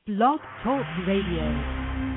Blog Talk Radio.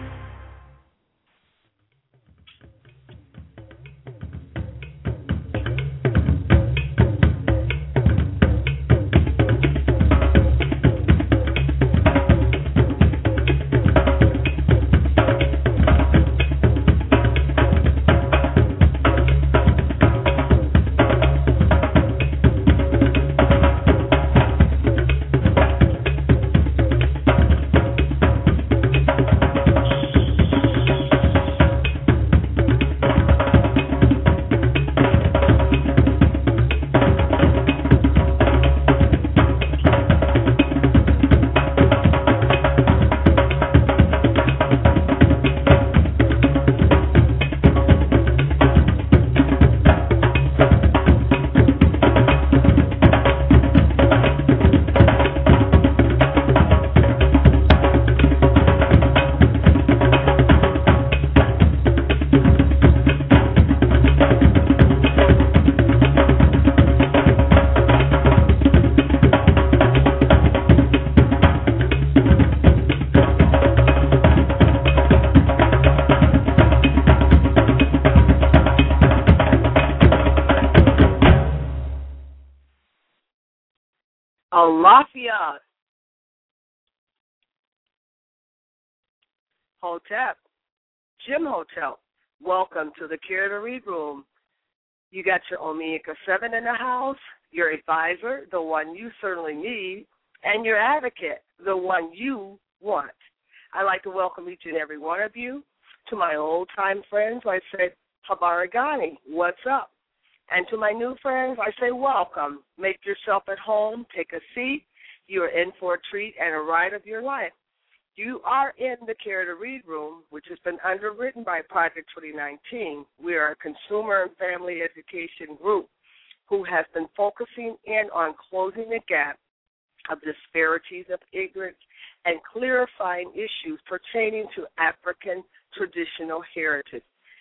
Lafayette Hotep, Jim Hotel. Welcome to the Care to Read Room. You got your Omega 7 in the house, your advisor, the one you certainly need, and your advocate, the one you want. I'd like to welcome each and every one of you. To my old-time friends, I say, Habarigani, what's up? And to my new friends, I say welcome. Make yourself at home. Take a seat. You are in for a treat and a ride of your life. You are in the Care to Read Room, which has been underwritten by Project 2019. We are a consumer and family education group who has been focusing in on closing the gap of disparities of ignorance and clarifying issues pertaining to African traditional heritage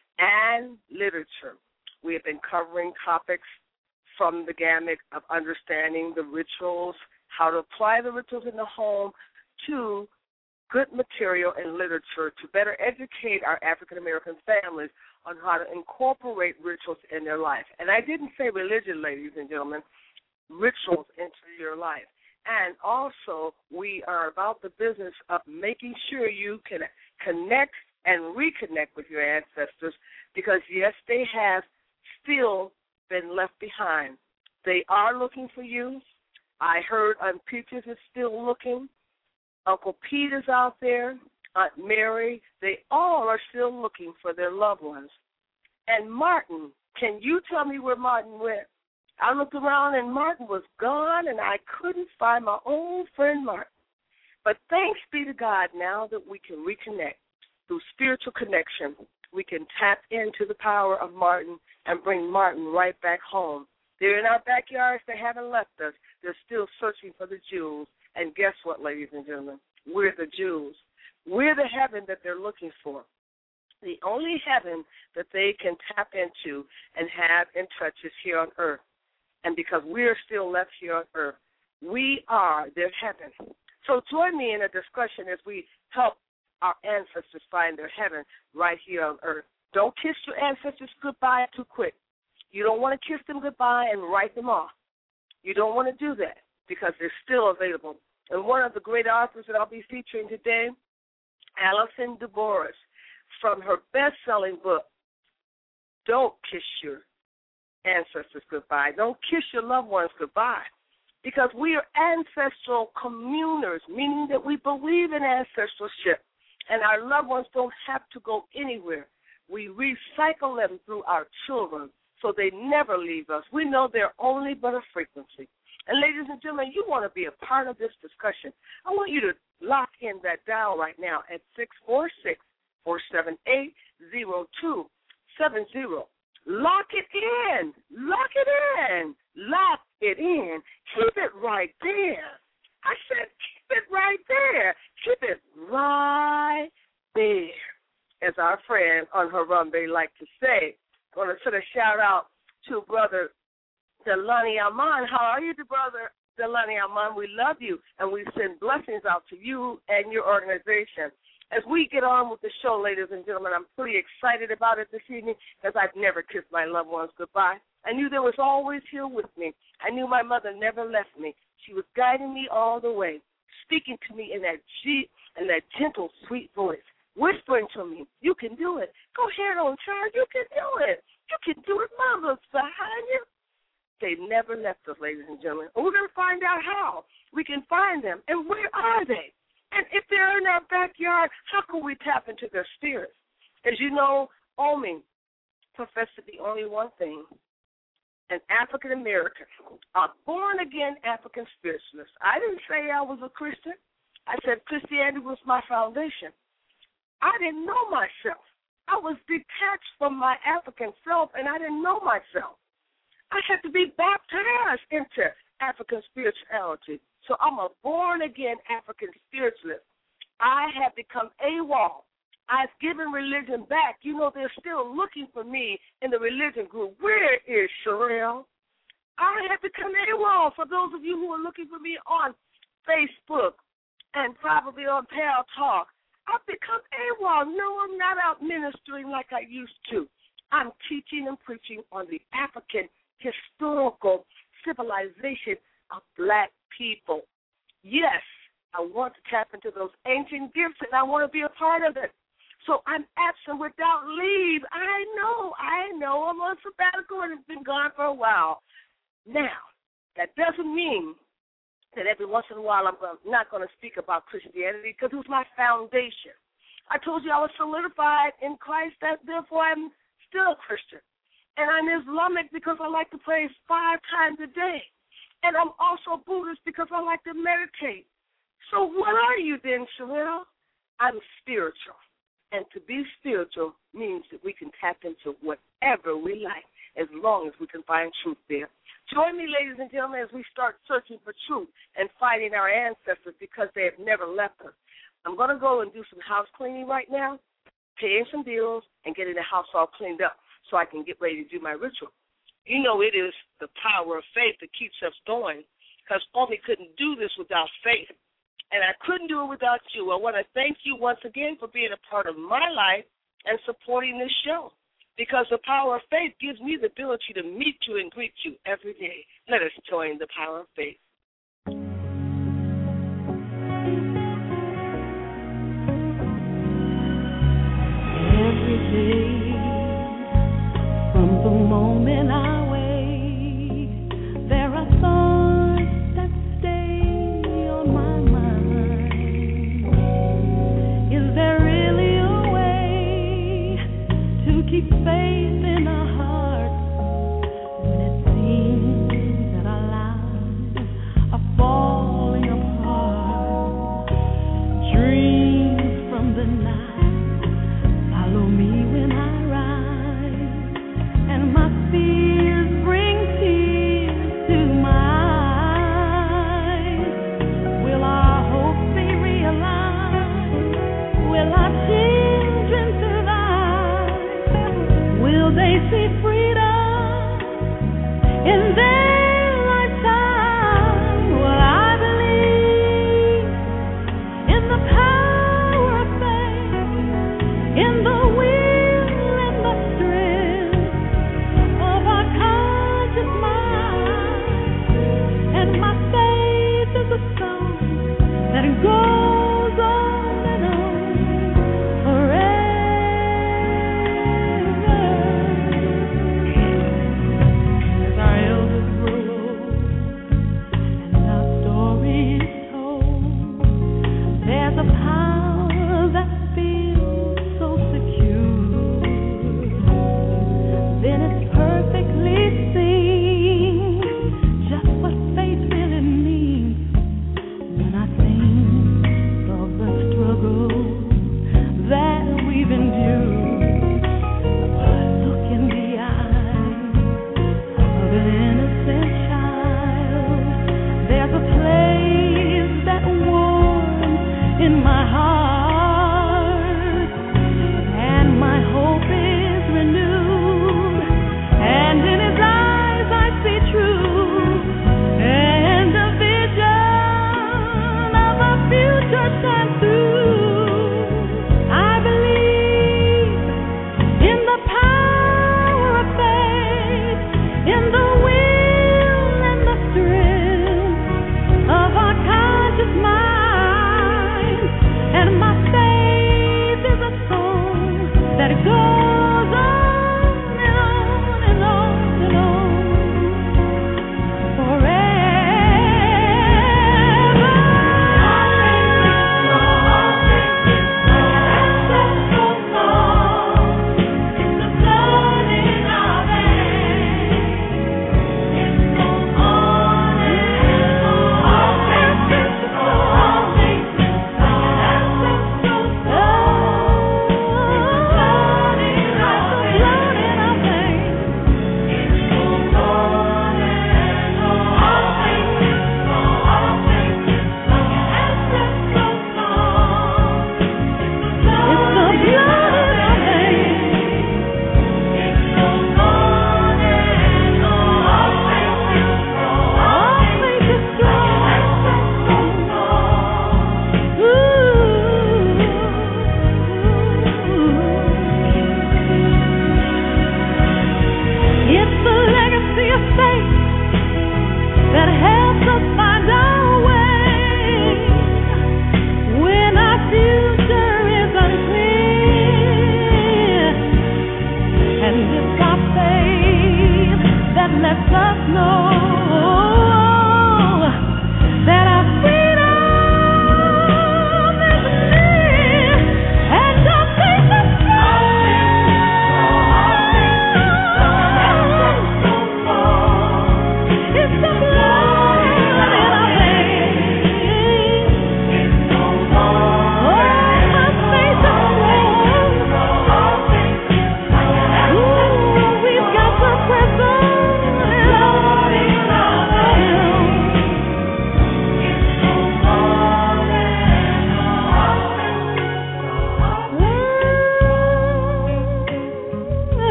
and literature. We have been covering topics from the gamut of understanding the rituals, how to apply the rituals in the home, to good material and literature to better educate our African-American families on how to incorporate rituals in their life. And I didn't say religion, ladies and gentlemen, rituals into your life. And also, we are about the business of making sure you can connect and reconnect with your ancestors because, yes, they have still been left behind. They are looking for you. I heard Aunt Peaches is still looking. Uncle Pete is out there. Aunt Mary. They all are still looking for their loved ones. And Martin, can you tell me where Martin went? I looked around and Martin was gone, and I couldn't find my old friend Martin. But thanks be to God now that we can reconnect through spiritual connection. We can tap into the power of Martin and bring Martin right back home. They're in our backyards. They haven't left us. They're still searching for the jewels. And guess what, ladies and gentlemen? We're the jewels. We're the heaven that they're looking for. The only heaven that they can tap into and have in touch is here on earth. And because we're still left here on earth, we are their heaven. So join me in a discussion as we help our ancestors find their heaven right here on earth. Don't kiss your ancestors goodbye too quick. You don't want to kiss them goodbye and write them off. You don't want to do that because they're still available. And one of the great authors that I'll be featuring today, Alison DeBoris, from her best-selling book, Don't Kiss Your Ancestors Goodbye. Don't kiss your loved ones goodbye. Because we are ancestral communers, meaning that we believe in ancestralship, and our loved ones don't have to go anywhere. We recycle them through our children so they never leave us. We know they're only but a frequency. And ladies and gentlemen, you want to be a part of this discussion. I want you to lock in that dial right now at 646-478-0270. Lock it in. Lock it in. Lock it in. Keep it right there. I said keep it right there. Keep it right there. As our friend on Harambe like to say. I want to send a shout out to Brother Delani Aman. How are you, brother? Delani Alman. We love you, and we send blessings out to you and your organization. As we get on with the show, ladies and gentlemen, I'm pretty excited about it this evening because I've never kissed my loved ones goodbye. I knew they was always here with me. I knew my mother never left me. She was guiding me all the way, speaking to me in that gentle, sweet voice, whispering to me, you can do it. Go ahead on, child. You can do it. You can do it. Mama's behind you. They never left us, ladies and gentlemen. And we're going to find out how we can find them and where are they. And if they're in our backyard, how can we tap into their spirits? As you know, Omi professed to be only one thing, an African-American, a born-again African spiritualist. I didn't say I was a Christian. I said Christianity was my foundation. I didn't know myself. I was detached from my African self, and I didn't know myself. I had to be baptized into African spirituality. So I'm a born-again African spiritualist. I have become AWOL. I've given religion back. You know, they're still looking for me in the religion group. Where is Sherelle? I have become AWOL. For those of you who are looking for me on Facebook and probably on Pal Talk, I've become AWOL. No, I'm not out ministering like I used to. I'm teaching and preaching on the African historical civilization of black people. Yes, I want to tap into those ancient gifts, and I want to be a part of it. So I'm absent without leave. I know. I'm on sabbatical, and it's been gone for a while. Now, that doesn't mean that every once in a while I'm not going to speak about Christianity because it was my foundation. I told you I was solidified in Christ, that therefore I'm still a Christian. And I'm Islamic because I like to pray 5 times a day. And I'm also Buddhist because I like to meditate. So what are you then, Sherelle? I'm spiritual. And to be spiritual means that we can tap into whatever we like as long as we can find truth there. Join me, ladies and gentlemen, as we start searching for truth and finding our ancestors because they have never left us. I'm going to go and do some house cleaning right now, paying some bills, and getting the house all cleaned up so I can get ready to do my ritual. You know it is the power of faith that keeps us going because Omi couldn't do this without faith. And I couldn't do it without you. I want to thank you once again for being a part of my life and supporting this show because the power of faith gives me the ability to meet you and greet you every day. Let us join the power of faith. Every day, from the moment I wake, there are thoughts that stay on my mind. Is there really a way to keep faith in our hearts when it seems that our lives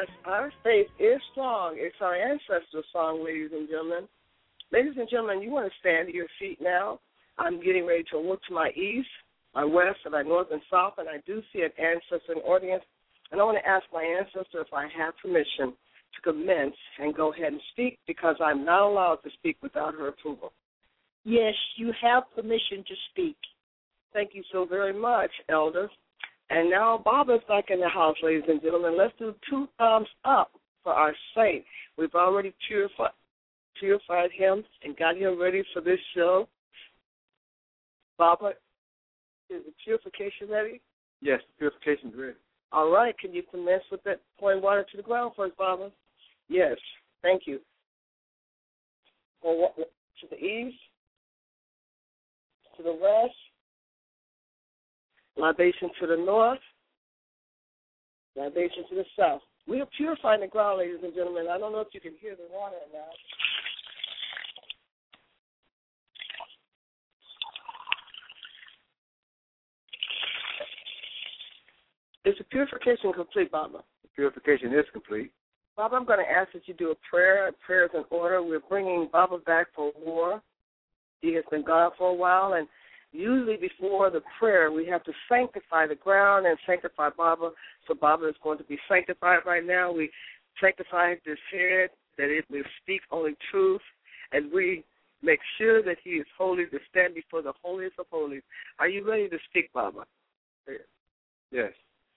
Yes, our faith is strong. It's our ancestors' song, ladies and gentlemen. Ladies and gentlemen, you want to stand to your feet now. I'm getting ready to look to my east, my west, and my north and south, and I do see an ancestor in the audience. And I want to ask my ancestor if I have permission to commence and go ahead and speak, because I'm not allowed to speak without her approval. Yes, you have permission to speak. Thank you so very much, Elder. And now Baba's back in the house, ladies and gentlemen. Let's do 2 thumbs up for our saint. We've already purified him and got him ready for this show. Baba, is the purification ready? Yes, the purification's ready. All right. Can you commence with that pouring water to the ground first, Baba? Yes. Thank you. To the east, to the west, libation to the north, libation to the south. We are purifying the ground, ladies and gentlemen. I don't know if you can hear the water or not. Is the purification complete, Baba? The purification is complete. Baba, I'm going to ask that you do a prayer. A prayer is in order. We're bringing Baba back for war. He has been gone for a while, and usually before the prayer, we have to sanctify the ground and sanctify Baba. So Baba is going to be sanctified right now. We sanctify this head, that it will speak only truth, and we make sure that he is holy to stand before the holiest of holies. Are you ready to speak, Baba? Yes.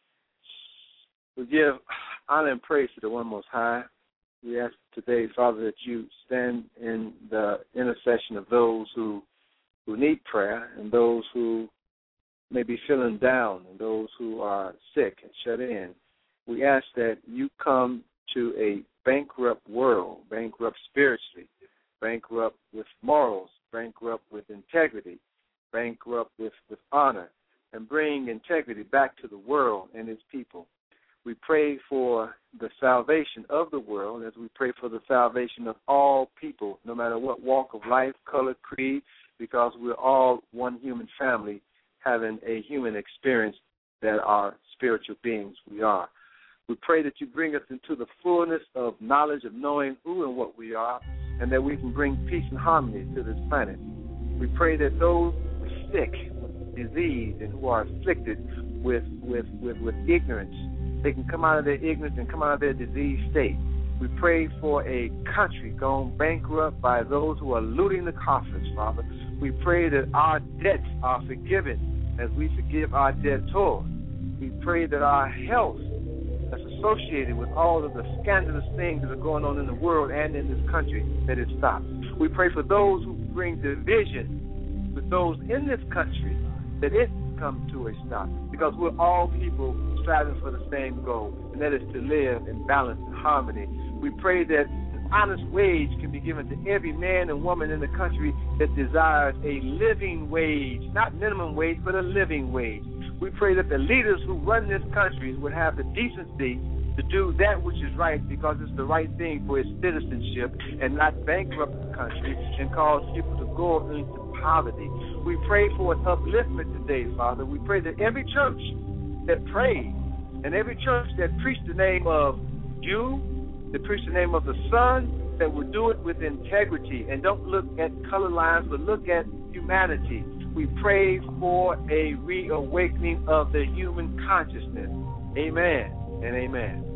We give honor and praise to the One Most High. We ask today, Father, that you stand in the intercession of those who need prayer and those who may be feeling down and those who are sick and shut in. We ask that you come to a bankrupt world, bankrupt spiritually, bankrupt with morals, bankrupt with integrity, bankrupt with honor, and bring integrity back to the world and its people. We pray for the salvation of the world as we pray for the salvation of all people, no matter what walk of life, color, creed, because we're all one human family having a human experience that are spiritual beings we are. We pray that you bring us into the fullness of knowledge of knowing who and what we are, and that we can bring peace and harmony to this planet. We pray that those who are sick with disease and who are afflicted with ignorance, they can come out of their ignorance and come out of their disease state. We pray for a country gone bankrupt by those who are looting the coffers, Father. We pray that our debts are forgiven as we forgive our debtors. We pray that our health that's associated with all of the scandalous things that are going on in the world and in this country, that it stops. We pray for those who bring division with those in this country, that it come to a stop, because we're all people striving for the same goal, and that is to live in balance and harmony. We pray that an honest wage can be given to every man and woman in the country that desires a living wage, not minimum wage, but a living wage. We pray that the leaders who run this country would have the decency to do that which is right, because it's the right thing for its citizenship, and not bankrupt the country and cause people to go into poverty. We pray for an upliftment today, Father. We pray that every church that prays and every church that preached the name of you, that preached the name of the Son, that will do it with integrity and don't look at color lines but look at humanity. We pray for a reawakening of the human consciousness. Amen and amen.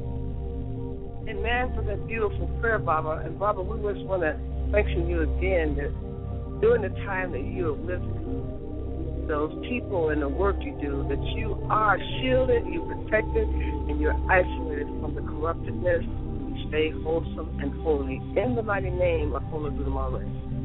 Amen for that beautiful prayer, Baba. And Baba, we just want to mention you again that during the time that you have lived, those people and the work you do, that you are shielded, you're protected, and you're isolated from the corruptedness. You stay wholesome and holy in the mighty name of Holy Gudumare.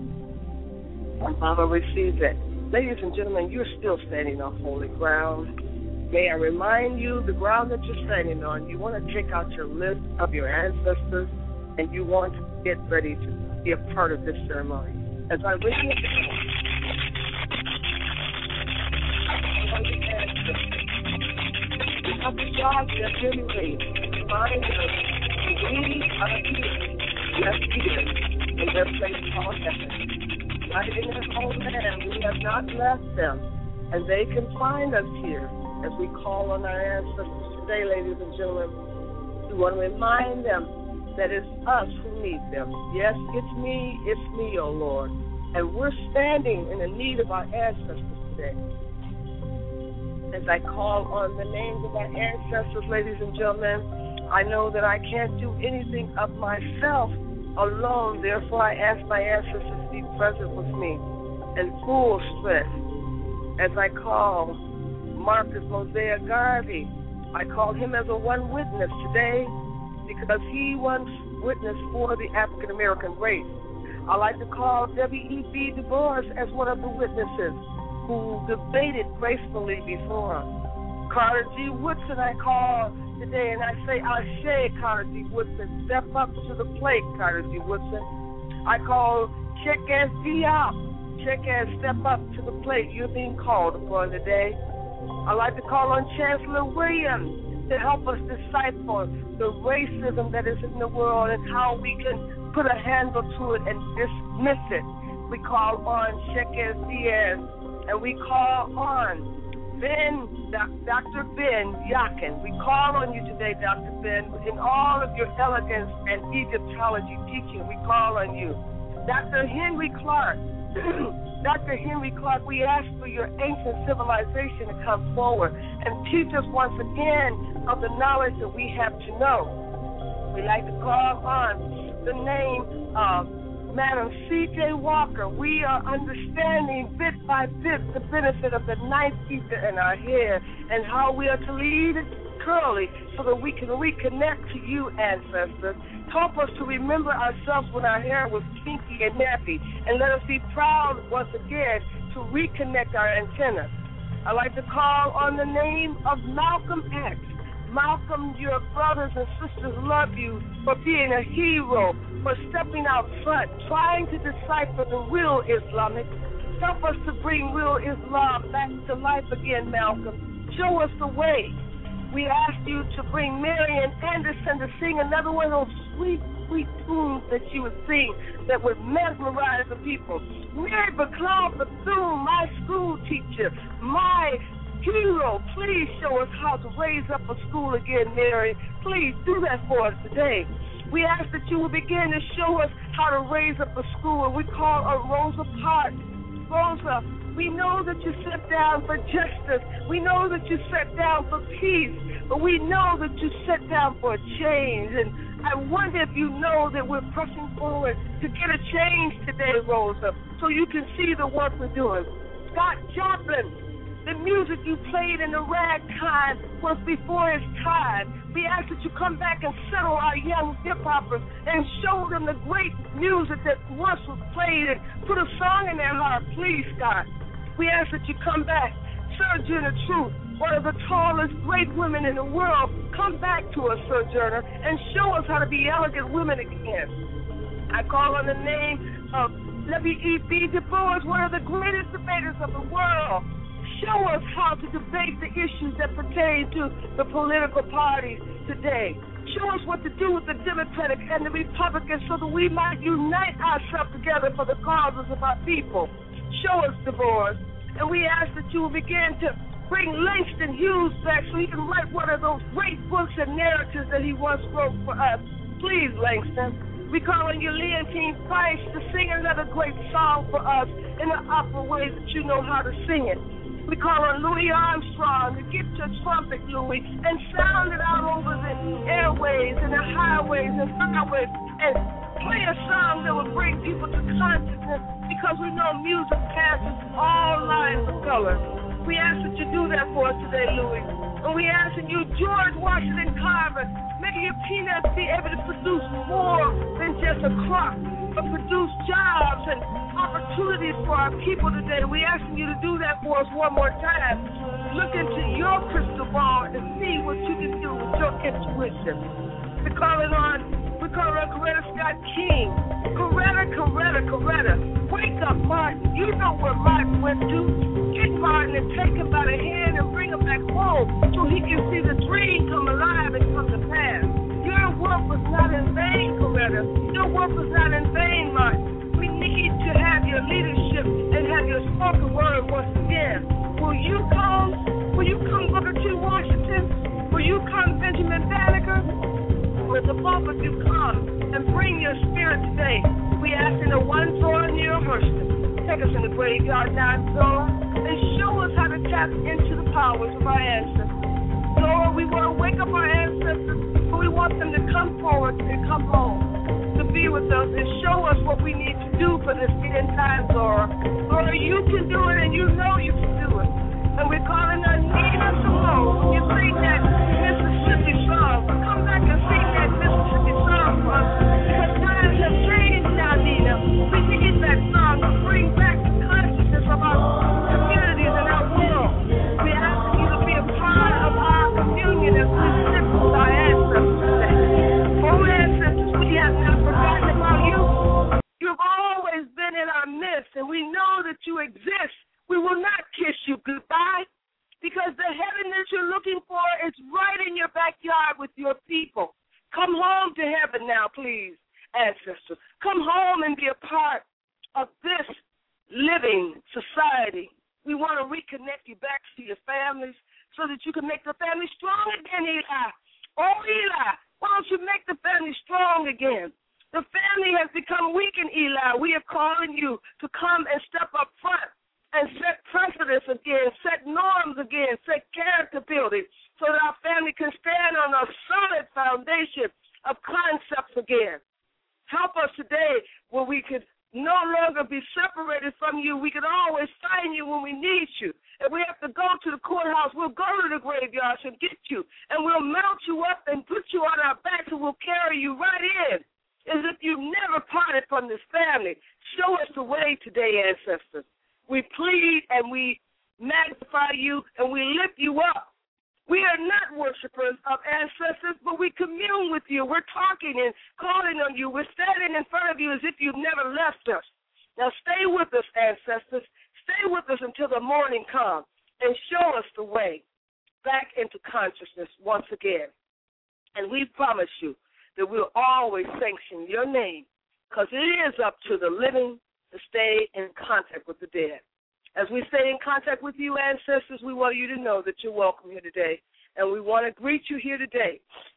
And Baba, receive that. Ladies and gentlemen, you're still standing on holy ground. May I remind you, the ground that you're standing on, you want to take out your list of your ancestors, and you want to get ready to be a part of this ceremony. As I read it, because the gods that really raised, remind us we are here, yes, here, in their place called heaven. Right in their own land, we have not left them, and they can find us here as we call on our ancestors today, ladies and gentlemen. We want to remind them that it's us who need them. Yes, it's me, oh Lord. And we're standing in the need of our ancestors today. As I call on the names of our ancestors, ladies and gentlemen, I know that I can't do anything of myself alone. Therefore, I ask my ancestors to be present with me in full strength. As I call Marcus Mosiah Garvey, I call him as a one witness today because he once witnessed for the African American race. I like to call W.E.B. Du Bois as one of the witnesses who debated gracefully before us. Carter G. Woodson I call today, and I say, Ashe, Carter G. Woodson. Step up to the plate, Carter G. Woodson. I call Check-As Diop. Check-As, step up to the plate. You're being called upon today. I like to call on Chancellor Williams to help us decipher the racism that is in the world and how we can put a handle to it and dismiss it. We call on Check-As Diaz, and we call on Dr. Ben Yakin. We call on you today, Dr. Ben, in all of your elegance and Egyptology teaching. We call on you. Dr. Henry Clark. Dr. Henry Clark, we ask for your ancient civilization to come forward and teach us once again of the knowledge that we have to know. We like to call on the name of Madam C.J. Walker. We are understanding bit by bit the benefit of the ninth ether in our hair and how we are to lead it curly so that we can reconnect to you, ancestors. Help us to remember ourselves when our hair was kinky and nappy, and let us be proud once again to reconnect our antennas. I like to call on the name of Malcolm X. Malcolm, your brothers and sisters love you for being a hero, for stepping out front, trying to decipher the real Islamic. Help us to bring real Islam back to life again, Malcolm. Show us the way. We ask you to bring Marian Anderson to sing another one of those sweet, sweet tunes that she would sing that would mesmerize the people. Mary Baclaw Bethune, my school teacher, my hero, please show us how to raise up a school again, Mary. Please do that for us today. We ask that you will begin to show us how to raise up a school, and we call her Rosa Parks. Rosa, we know that you sat down for justice. We know that you sat down for peace, but we know that you sat down for a change. And I wonder if you know that we're pressing forward to get a change today, Rosa, so you can see the work we're doing. Scott Joplin, the music you played in the ragtime was before its time. We ask that you come back and settle our young hip-hoppers and show them the great music that once was played and put a song in their heart. Please, Scott. We ask that you come back. Sojourner Truth, one of the tallest great women in the world, come back to us, Sojourner, and show us how to be elegant women again. I call on the name of W.E.B. Du Bois, one of the greatest debaters of the world. Show us how to debate the issues that pertain to the political parties today. Show us what to do with the Democratic and the Republicans so that we might unite ourselves together for the causes of our people. Show us, Du Bois. And we ask that you will begin to bring Langston Hughes back so he can write one of those great books and narratives that he once wrote for us. Please, Langston. We call on you, Leontine Price, to sing another great song for us in the opera way that you know how to sing it. We call on Louis Armstrong to get your trumpet, Louis, and sound it out over the airways and the highways and byways and play a song that will bring people to consciousness because we know music passes all lines of color. We ask that you do that for us today, Louis. And we ask that you, George Washington Carver, may your peanuts be able to produce more than just a crop, but produce jobs and opportunities for our people today. We asking you to do that for us one more time. Look into your crystal ball and see what you can do with your intuition. We're calling on Coretta Scott King. Coretta. Wake up, Martin. You know where Martin went to. Get Martin and take him by the hand and bring him back home so he can see the dream come alive and come to pass. Your work was not in vain, Coretta. Your work was not in vain, Martin. We need to have your leadership and have your spoken word once again. Will you come, Booker T. Washington? Will you come, Benjamin Banneker? that the both of you come and bring your spirit today. We ask in the one Zora Neale Hurston. Take us in the graveyard now, Zora, and show us how to tap into the powers of our ancestors. Zora, we want to wake up our ancestors, but we want them to come forward and come home to be with us and show us what we need to do for this end time, Zora. Zora, you can do it, and you know you can do it. And we're calling on Nina Simone. You sing that Mississippi song. Come back and sing that Mississippi song for us. Because times have changed now, Nina. We can get that song to bring back the consciousness of our communities and our world. We're asking you to be a part of our communion as we sit with our ancestors today. Oh, ancestors, we have not forgotten about you. You've always been in our midst, and we know that you exist. We will not kiss you goodbye because the heaven that you're looking for is right in your backyard with your people. Come home to heaven now, please, ancestors. Come home and be a part of this living society. We want to reconnect you back to your families so that you can make the family strong again, Eli. Oh, Eli, why don't you make the family strong again? The family has become weak in Eli. We are calling you to come and step up front and set precedents again, set norms again, set character building so that our family can stand on a solid foundation of concepts again. Help us today where we could no longer be separated from you. We can always find you when we need you. If we have to go to the courthouse, we'll go to the graveyards and get you, and we'll mount you up and put you on our backs, and we'll carry you right in as if you've never parted from this family. Show us the way today, ancestors. We plead and we magnify you and we lift you up. We are not worshipers of ancestors, but we commune with you. We're talking and calling on you. We're standing in front of you as if you've never left us. Now stay with us, ancestors. Stay with us until the morning comes and show us the way back into consciousness once again. And we promise you that we'll always sanction your name because it is up to the living to stay in contact with the dead. As we stay in contact with you, ancestors, we want you to know that you're welcome here today, and we want to greet you here today.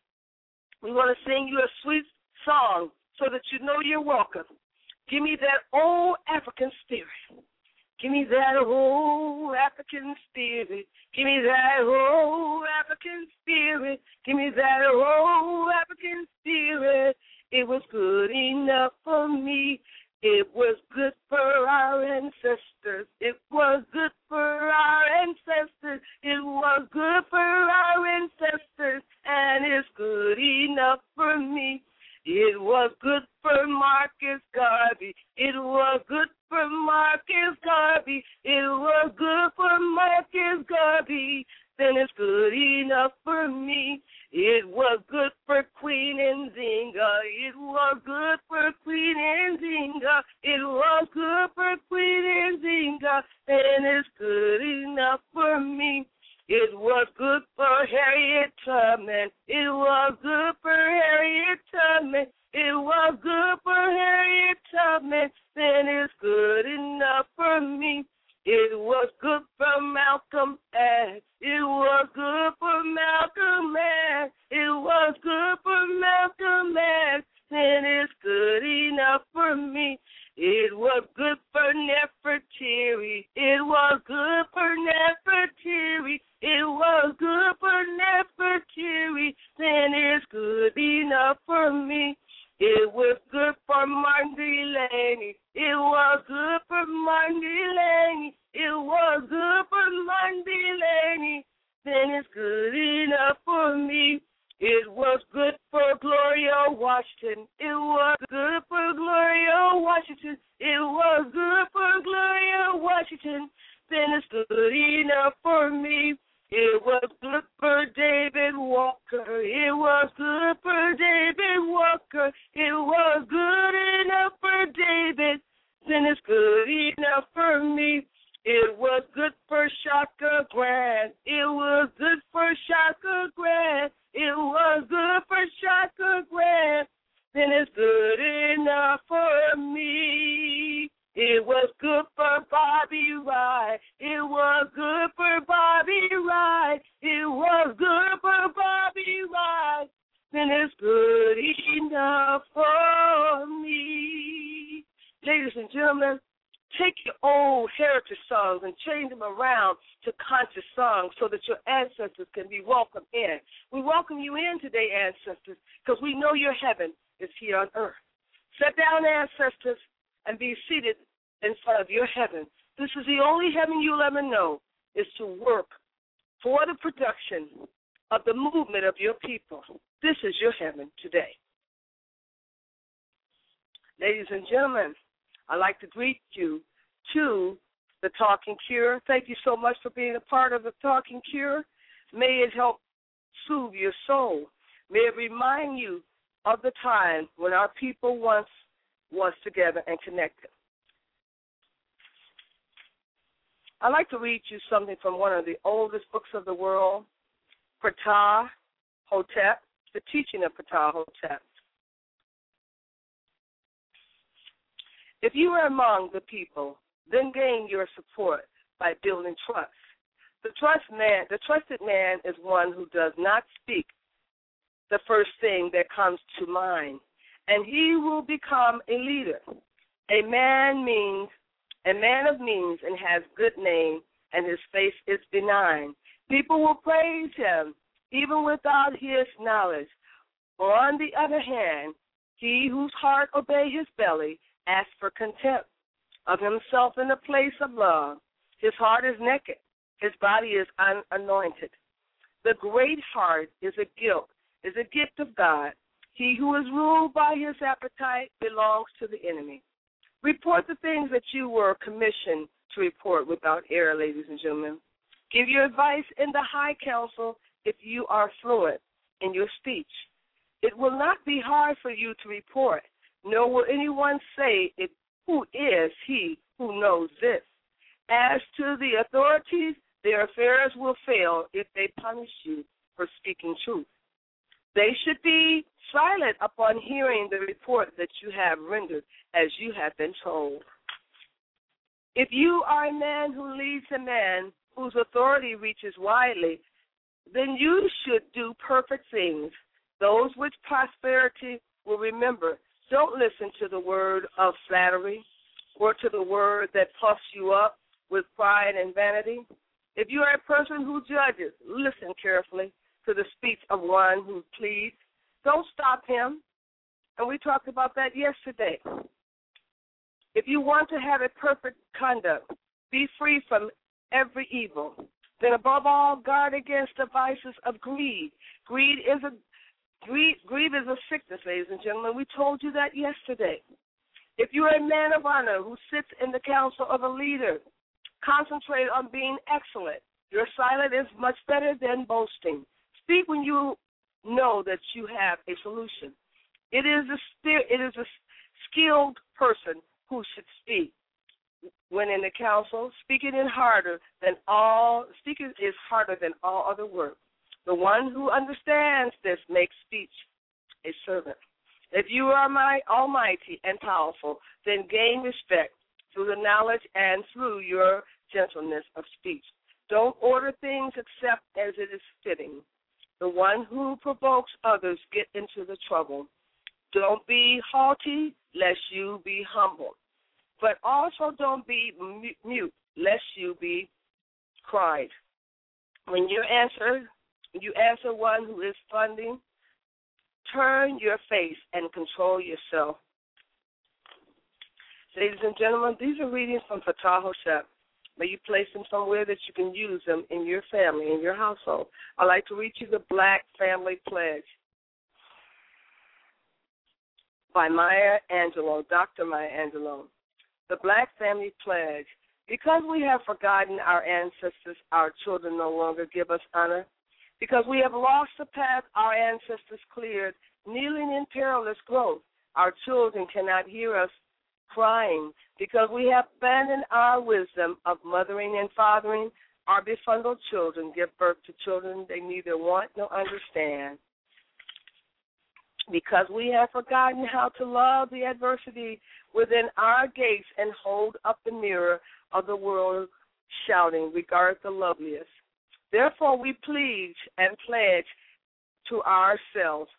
We want to sing you a sweet song so that you know you're welcome. Give me that old African spirit. Give me that old African spirit. Give me that old African spirit. Give me that old African spirit. It was good enough for me. It was good for our ancestors. It was good for our ancestors. It was good for our ancestors. And it's good enough for me. It was good for Marcus Garvey. It was good for Marcus Garvey. It was good for Marcus Garvey. Then it's good enough for me. It was good for Queen Nzinga. It was good for Queen Nzinga. It was good for Queen Nzinga. And it's good enough for me. It was good for Harriet Tubman. It was good for Harriet Tubman. It was good for Harriet Tubman. Then it's good enough for me. It was good for Malcolm X. It was good for Malcolm X. It was good for Malcolm X. Then it's good enough for me. It was good for Nefertiti. It was good for Nefertiti. It was good for Nefertiti. Then it's good enough for me. It was good for Martin Delaney. It was good for Martin Delaney. It was good for Martin Delaney. Then it's good enough for me. It was good for Gloria Washington. It was good for Gloria Washington. It was good for Gloria Washington. Then it's good enough for me. It was good for David Walker. It was good for David Walker. It was good enough for David. Then it's good enough for me. It was good for Shaka Grant. It was good for Shaka Grant. It was good for Shaka Grant. Then it's good enough for me. It was good for Bobby Wright. It was good for Bobby Wright. It was good for Bobby Wright. and it's good enough for me. Ladies and gentlemen, take your old heritage songs and change them around to conscious songs so that your ancestors can be welcomed in. We welcome you in today, ancestors, because we know your heaven is here on earth. Sit down, ancestors, and be seated in front of your heaven. This is the only heaven you'll ever know, is to work for the production of the movement of your people. This is your heaven today. Ladies and gentlemen, I'd like to greet you to the Talking Cure. Thank you so much for being a part of the Talking Cure. May it help soothe your soul. May it remind you of the time when our people once was together and connected. I'd like to read you something from one of the oldest books of the world, Ptah Hotep, the teaching of Ptah Hotep. If you are among the people, then gain your support by building trust. The trusted man is one who does not speak the first thing that comes to mind, and he will become a leader. A man of means and has good name, and his face is benign. People will praise him even without his knowledge. On the other hand, he whose heart obey his belly asks for contempt of himself in the place of love. His heart is naked, his body is unanointed. The great heart is a gift of God. He who is ruled by his appetite belongs to the enemy. Report the things that you were commissioned to report without error, ladies and gentlemen. Give your advice in the high council if you are fluent in your speech. It will not be hard for you to report, nor will anyone say, who is he who knows this? As to the authorities, their affairs will fail if they punish you for speaking truth. They should be silent upon hearing the report that you have rendered as you have been told. If you are a man who leads a man whose authority reaches widely, then you should do perfect things, those which prosperity will remember. Don't listen to the word of flattery or to the word that puffs you up with pride and vanity. If you are a person who judges, listen carefully to the speech of one who pleads. Don't stop him. And we talked about that yesterday. If you want to have a perfect conduct, be free from every evil. Then above all, guard against the vices of greed. Greed is a sickness, ladies and gentlemen. We told you that yesterday. If you are a man of honor who sits in the council of a leader, concentrate on being excellent. Your silence is much better than boasting. Speak when you know that you have a solution. It is a skilled person who should speak. When in the council, speaking is harder than all other work. The one who understands this makes speech a servant. If you are almighty and powerful, then gain respect through the knowledge and through your gentleness of speech. Don't order things except as it is fitting. The one who provokes others get into the trouble. Don't be haughty, lest you be humble. But also don't be mute, lest you be cried. When you answer one who is funding, turn your face and control yourself. Ladies and gentlemen, these are readings from Ptah Hotep. May you place them somewhere that you can use them in your family, in your household. I'd like to read you the Black Family Pledge by Maya Angelou, Dr. Maya Angelou. The Black Family Pledge. Because we have forgotten our ancestors, our children no longer give us honor. Because we have lost the path our ancestors cleared, kneeling in perilous growth, our children cannot hear us crying. Because we have abandoned our wisdom of mothering and fathering, our befuddled children give birth to children they neither want nor understand. Because we have forgotten how to love the adversity within our gates and hold up the mirror of the world, shouting, regard the loveliest. Therefore we pledge and pledge to ourselves,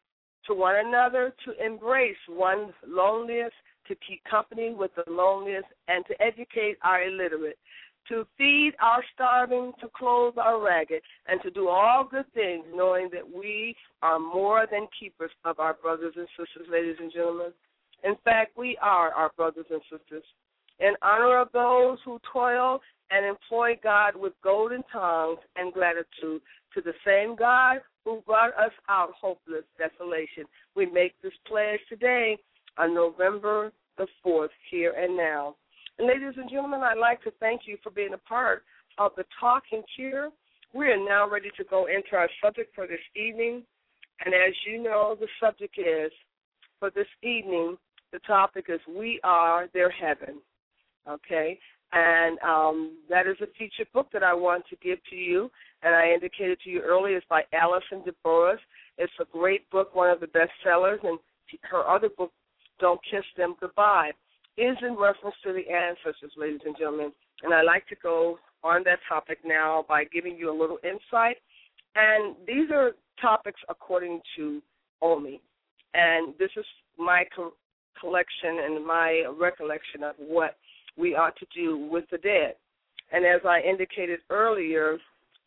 to one another, to embrace one's loneliness, to keep company with the loneliest, and to educate our illiterate, to feed our starving, to clothe our ragged, and to do all good things, knowing that we are more than keepers of our brothers and sisters, ladies and gentlemen. In fact, we are our brothers and sisters. In honor of those who toil and employ God with golden tongues and gratitude, to the same God who brought us out hopeless desolation, we make this pledge today on November the 4th, here and now. And ladies and gentlemen, I'd like to thank you for being a part of the Talk and Cure. We are now ready to go into our subject for this evening. And as you know, the subject is, for this evening, the topic is We Are Their Heaven. Okay? And that is a featured book that I want to give to you. And I indicated to you earlier, it's by Allison DeBoris. It's a great book, one of the best sellers. And her other book, Don't Kiss Them Goodbye, is in reference to the ancestors, ladies and gentlemen. And I'd like to go on that topic now by giving you a little insight. And these are topics according to Omi. And this is my collection and my recollection of what we ought to do with the dead. And as I indicated earlier,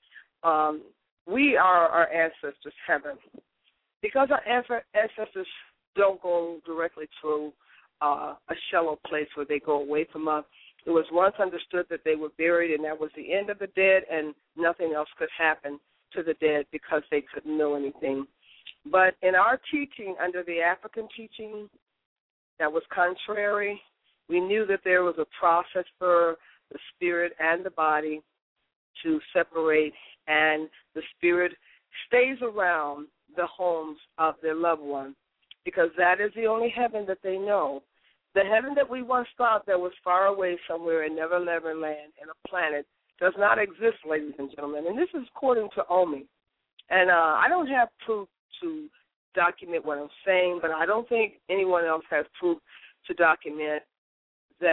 we are our ancestors' heaven. Because our ancestors don't go directly to a shallow place where they go away from us, it was once understood that they were buried and that was the end of the dead and nothing else could happen to the dead because they couldn't know anything. But in our teaching, under the African teaching that was contrary, we knew that there was a process for the spirit and the body to separate, and the spirit stays around the homes of their loved ones because that is the only heaven that they know. The heaven that we once thought that was far away somewhere in Never Land in a planet does not exist, ladies and gentlemen. And this is according to Omi. And I don't have proof to document what I'm saying, but I don't think anyone else has proof to document that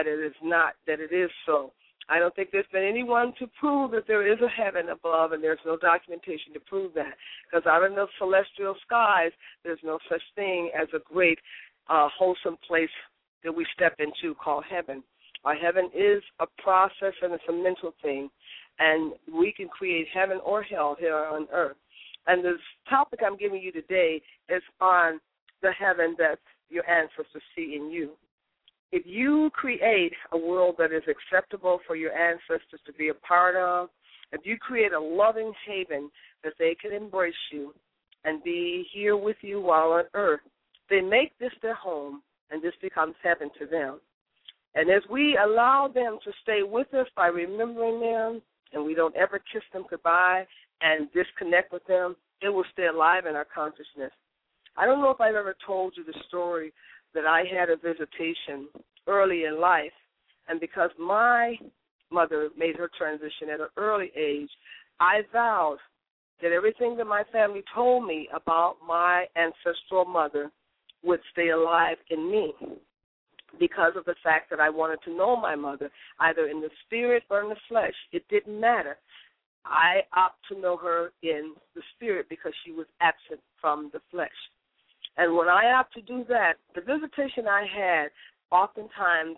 it is so. I don't think there's been anyone to prove that there is a heaven above, and there's no documentation to prove that. Because out in the celestial skies, there's no such thing as a great, wholesome place that we step into called heaven. Our heaven is a process, and it's a mental thing, and we can create heaven or hell here on earth. And the topic I'm giving you today is on the heaven that your ancestors see in you. If you create a world that is acceptable for your ancestors to be a part of, if you create a loving haven that they can embrace you and be here with you while on earth, they make this their home, and this becomes heaven to them. And as we allow them to stay with us by remembering them, and we don't ever kiss them goodbye and disconnect with them, it will stay alive in our consciousness. I don't know if I've ever told you the story that I had a visitation early in life, and because my mother made her transition at an early age, I vowed that everything that my family told me about my ancestral mother would stay alive in me because of the fact that I wanted to know my mother, either in the spirit or in the flesh. It didn't matter. I opt to know her in the spirit because she was absent from the flesh. And when I opt to do that, the visitation I had oftentimes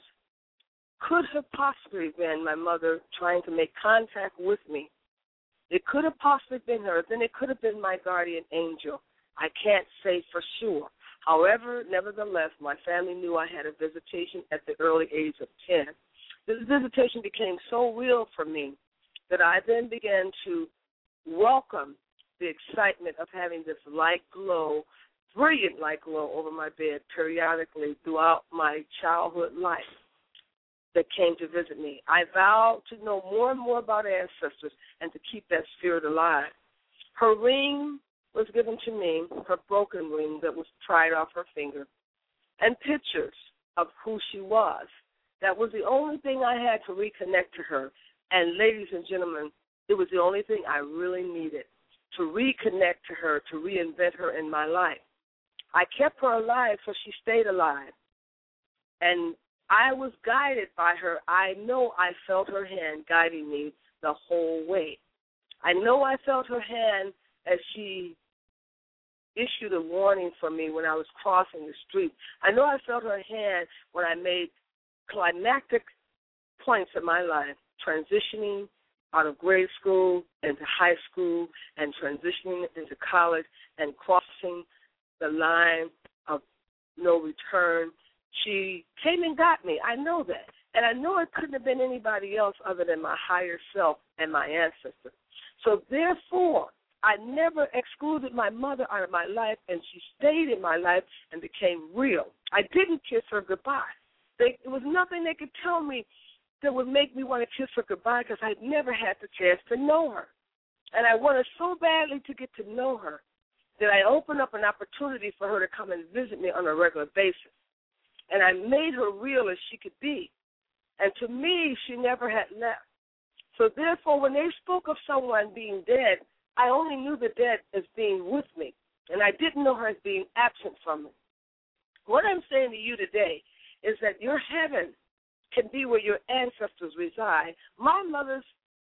could have possibly been my mother trying to make contact with me. It could have possibly been her. Then it could have been my guardian angel. I can't say for sure. However, nevertheless, my family knew I had a visitation at the early age of 10. This visitation became so real for me that I then began to welcome the excitement of having this light glow, brilliant light glow over my bed periodically throughout my childhood life that came to visit me. I vowed to know more and more about ancestors and to keep that spirit alive. Her ring was given to me, her broken ring that was pried off her finger, and pictures of who she was. That was the only thing I had to reconnect to her. And ladies and gentlemen, it was the only thing I really needed, to reconnect to her, to reinvent her in my life. I kept her alive so she stayed alive. And I was guided by her. I know I felt her hand guiding me the whole way. I know I felt her hand as she issued a warning for me when I was crossing the street. I know I felt her hand when I made climactic points in my life, transitioning out of grade school into high school and transitioning into college and crossing the line of no return. She came and got me. I know that. And I know it couldn't have been anybody else other than my higher self and my ancestor. So therefore, I never excluded my mother out of my life, and she stayed in my life and became real. I didn't kiss her goodbye. There was nothing they could tell me that would make me want to kiss her goodbye because I'd never had the chance to know her. And I wanted so badly to get to know her that I opened up an opportunity for her to come and visit me on a regular basis. And I made her real as she could be. And to me, she never had left. So therefore, when they spoke of someone being dead, I only knew the dead as being with me, and I didn't know her as being absent from me. What I'm saying to you today is that your heaven can be where your ancestors reside. My mother's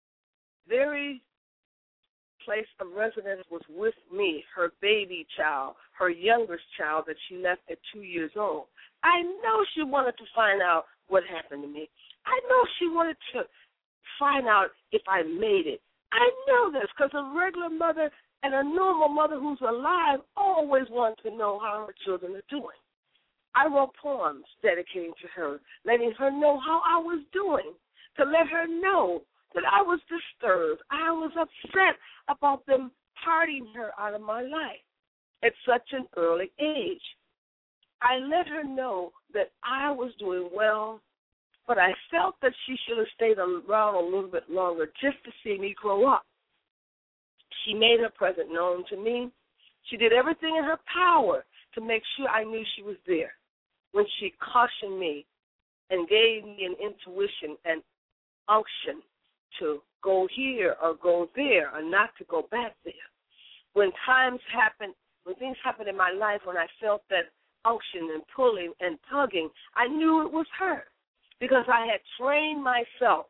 very place of residence was with me, her baby child, her youngest child that she left at 2 years old. I know she wanted to find out what happened to me. I know she wanted to find out if I made it. I know this because a regular mother and a normal mother who's alive always wants to know how her children are doing. I wrote poems dedicating to her, letting her know how I was doing, to let her know that I was disturbed. I was upset about them parting her out of my life at such an early age. I let her know that I was doing well, but I felt that she should have stayed around a little bit longer just to see me grow up. She made her presence known to me. She did everything in her power to make sure I knew she was there. When she cautioned me and gave me an intuition and unction to go here or go there or not to go back there. When things happened in my life, when I felt that unction and pulling and tugging, I knew it was her because I had trained myself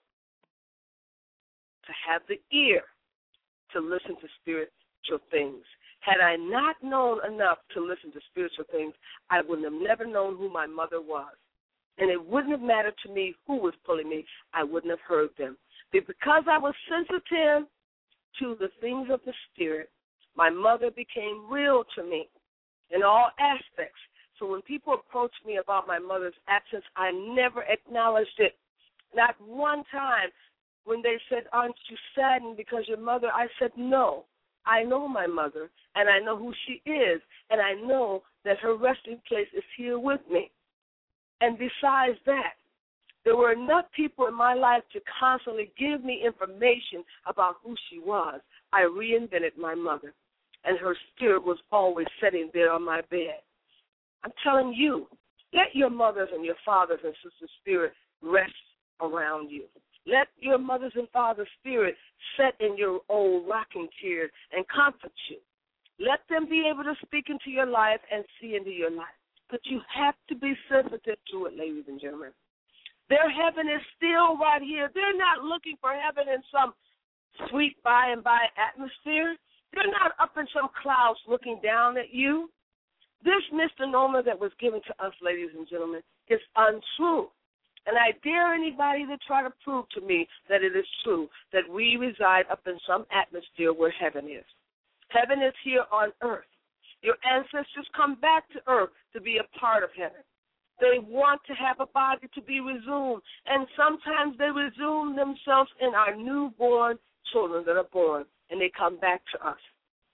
to have the ear to listen to spiritual things. Had I not known enough to listen to spiritual things, I would have never known who my mother was. And it wouldn't have mattered to me who was pulling me. I wouldn't have heard them. But because I was sensitive to the things of the spirit, my mother became real to me in all aspects. So when people approached me about my mother's absence, I never acknowledged it. Not one time. When they said, aren't you saddened because your mother, I said, no. I know my mother, and I know who she is, and I know that her resting place is here with me. And besides that, there were enough people in my life to constantly give me information about who she was. I reinvented my mother, and her spirit was always sitting there on my bed. I'm telling you, let your mothers and your fathers and sisters' spirit rest around you. Let your mother's and father's spirit set in your old rocking chair and comfort you. Let them be able to speak into your life and see into your life. But you have to be sensitive to it, ladies and gentlemen. Their heaven is still right here. They're not looking for heaven in some sweet by and by atmosphere. They're not up in some clouds looking down at you. This misnomer that was given to us, ladies and gentlemen, is untrue. And I dare anybody to try to prove to me that it is true that we reside up in some atmosphere where heaven is. Heaven is here on earth. Your ancestors come back to earth to be a part of heaven. They want to have a body to be resumed, and sometimes they resume themselves in our newborn children that are born, and they come back to us.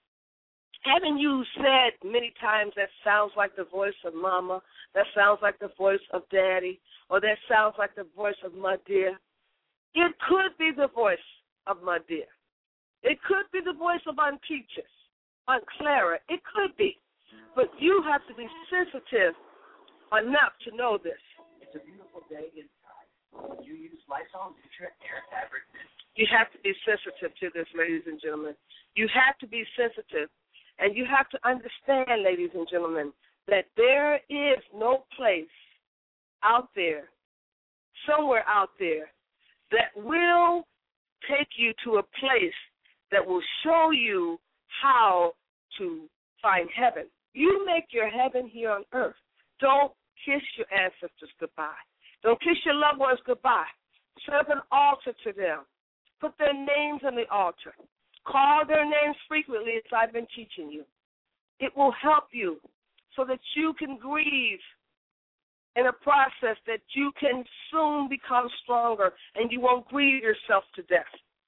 Haven't you said many times that sounds like the voice of mama, that sounds like the voice of daddy, or that sounds like the voice of my dear? It could be the voice of my dear. It could be the voice of Aunt Peaches, Aunt Clara. It could be. But you have to be sensitive enough to know this. It's a beautiful day inside. You use Lysol Nutrient Air Fabric. You have to be sensitive to this, ladies and gentlemen. You have to be sensitive. And you have to understand, ladies and gentlemen, that there is no place out there, somewhere out there, that will take you to a place that will show you how to find heaven. You make your heaven here on earth. Don't kiss your ancestors goodbye. Don't kiss your loved ones goodbye. Set up an altar to them. Put their names on the altar. Call their names frequently, as I've been teaching you. It will help you so that you can grieve in a process that you can soon become stronger and you won't grieve yourself to death.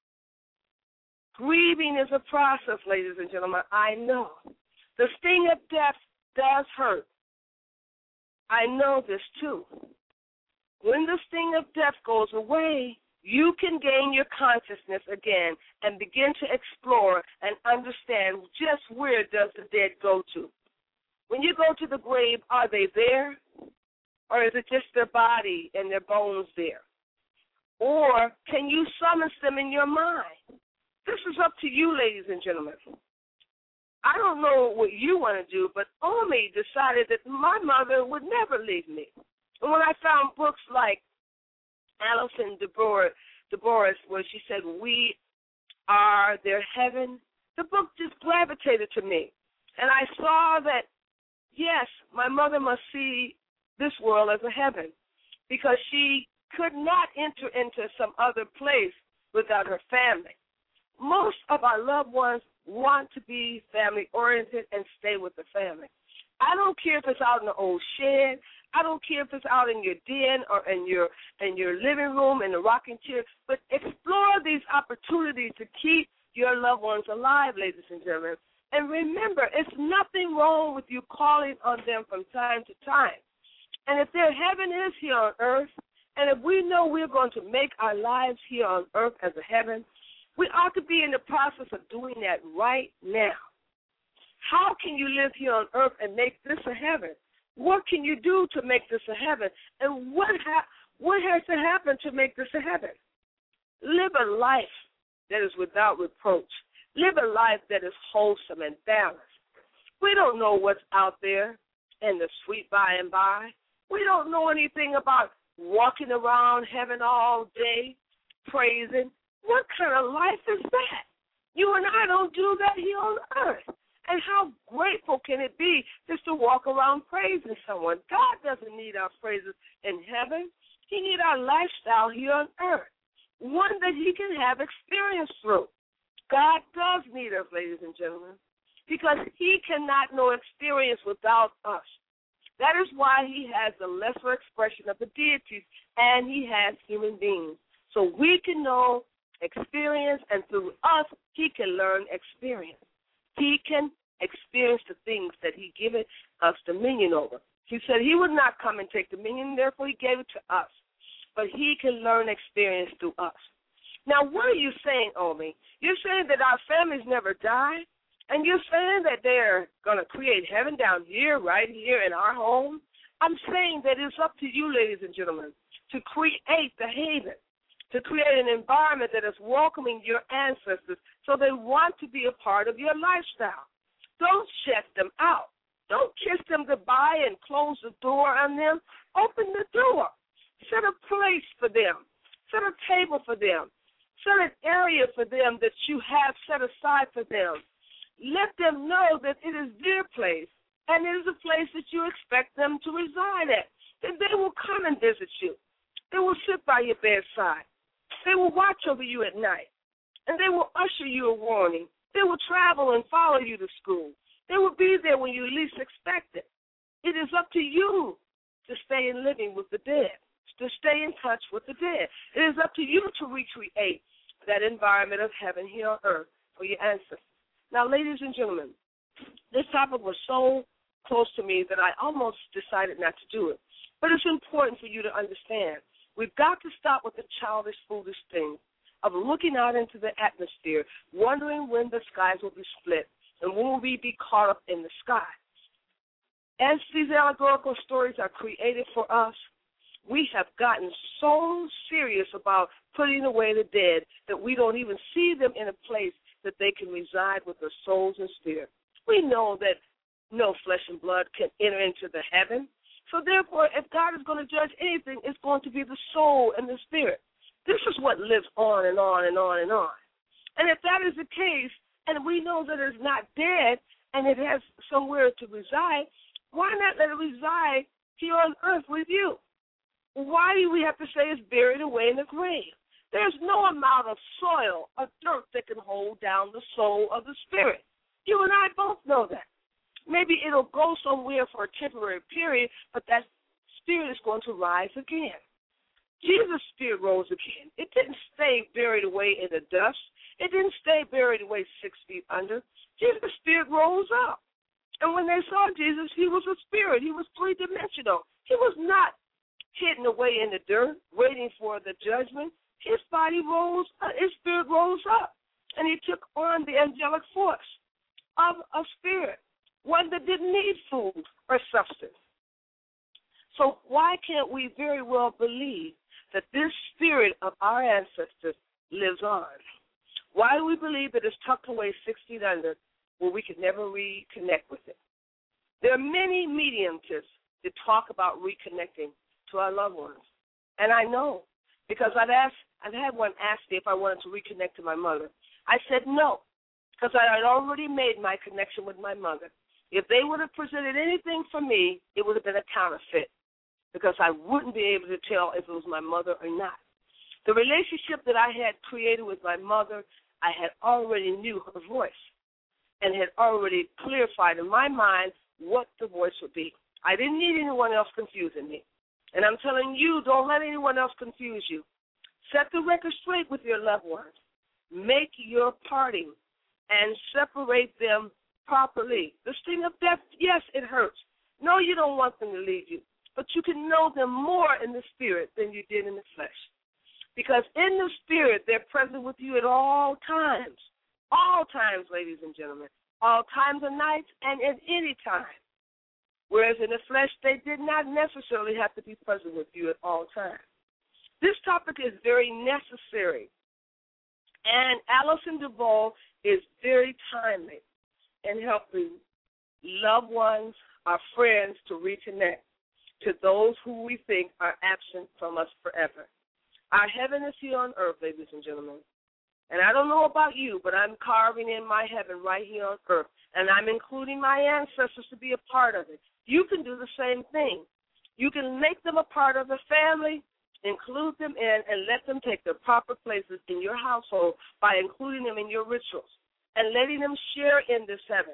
Grieving is a process, ladies and gentlemen. I know. The sting of death does hurt. I know this too. When the sting of death goes away, you can gain your consciousness again and begin to explore and understand just where does the dead go to. When you go to the grave, are they there? Or is it just their body and their bones there? Or can you summon them in your mind? This is up to you, ladies and gentlemen. I don't know what you want to do, but Omi decided that my mother would never leave me. And when I found books like Alison DeBoris, where she said, "We are their heaven," the book just gravitated to me. And I saw that, yes, my mother must see this world as a heaven because she could not enter into some other place without her family. Most of our loved ones want to be family-oriented and stay with the family. I don't care if it's out in the old shed. I don't care if it's out in your den or in your living room in the rocking chair, but explore these opportunities to keep your loved ones alive, ladies and gentlemen. And remember, it's nothing wrong with you calling on them from time to time. And if their heaven is here on earth, and if we know we're going to make our lives here on earth as a heaven, we ought to be in the process of doing that right now. How can you live here on earth and make this a heaven? What can you do to make this a heaven? And what has to happen to make this a heaven? Live a life that is without reproach. Live a life that is wholesome and balanced. We don't know what's out there in the sweet by and by. We don't know anything about walking around heaven all day, praising. What kind of life is that? You and I don't do that here on earth. And how grateful can it be just to walk around praising someone? God doesn't need our praises in heaven. He needs our lifestyle here on earth, one that he can have experience through. God does need us, ladies and gentlemen, because he cannot know experience without us. That is why he has the lesser expression of the deities, and he has human beings. So we can know experience, and through us, he can learn experience. He can experience the things that he given us dominion over. He said he would not come and take dominion, therefore he gave it to us. But he can learn experience through us. Now, what are you saying, Omi? You're saying that our families never die? And you're saying that they're going to create heaven down here, right here in our home? I'm saying that it's up to you, ladies and gentlemen, to create the haven, to create an environment that is welcoming your ancestors so they want to be a part of your lifestyle. Don't shut them out. Don't kiss them goodbye and close the door on them. Open the door. Set a place for them. Set a table for them. Set an area for them that you have set aside for them. Let them know that it is their place, and it is a place that you expect them to reside at. Then they will come and visit you. They will sit by your bedside. They will watch over you at night, and they will usher you a warning. They will travel and follow you to school. They will be there when you least expect it. It is up to you to stay in living with the dead, to stay in touch with the dead. It is up to you to recreate that environment of heaven here on earth for your ancestors. Now, ladies and gentlemen, this topic was so close to me that I almost decided not to do it. But it's important for you to understand. We've got to stop with the childish, foolish thing of looking out into the atmosphere, wondering when the skies will be split and when will we be caught up in the sky. As these allegorical stories are created for us, we have gotten so serious about putting away the dead that we don't even see them in a place that they can reside with their souls and spirit. We know that no flesh and blood can enter into the heaven. So therefore, if God is going to judge anything, it's going to be the soul and the spirit. This is what lives on and on and on and on. And if that is the case, and we know that it's not dead, and it has somewhere to reside, why not let it reside here on earth with you? Why do we have to say it's buried away in the grave? There's no amount of soil or dirt that can hold down the soul of the spirit. You and I both know that. Maybe it'll go somewhere for a temporary period, but that spirit is going to rise again. Jesus' spirit rose again. It didn't stay buried away in the dust. It didn't stay buried away 6 feet under. Jesus' spirit rose up. And when they saw Jesus, he was a spirit. He was three-dimensional. He was not hidden away in the dirt, waiting for the judgment. His body rose, his spirit rose up, and he took on the angelic force of a spirit, one that didn't need food or substance. So why can't we very well believe that this spirit of our ancestors lives on? Why do we believe that it's tucked away 6 feet under where we can never reconnect with it? There are many mediums that talk about reconnecting to our loved ones. And I know, because I've had one ask me if I wanted to reconnect to my mother. I said no, because I had already made my connection with my mother. If they would have presented anything for me, it would have been a counterfeit, because I wouldn't be able to tell if it was my mother or not. The relationship that I had created with my mother, I had already knew her voice and had already clarified in my mind what the voice would be. I didn't need anyone else confusing me. And I'm telling you, don't let anyone else confuse you. Set the record straight with your loved ones. Make your parting and separate them properly. The sting of death, yes, it hurts. No, you don't want them to leave you, but you can know them more in the spirit than you did in the flesh. Because in the spirit, they're present with you at all times, ladies and gentlemen, all times of nights and at any time. Whereas in the flesh, they did not necessarily have to be present with you at all times. This topic is very necessary, and Allison DeVoe is very timely in helping loved ones, our friends, to reconnect to those who we think are absent from us forever. Our heaven is here on earth, ladies and gentlemen. And I don't know about you, but I'm carving in my heaven right here on earth, and I'm including my ancestors to be a part of it. You can do the same thing. You can make them a part of the family, include them in, and let them take their proper places in your household by including them in your rituals and letting them share in this heaven.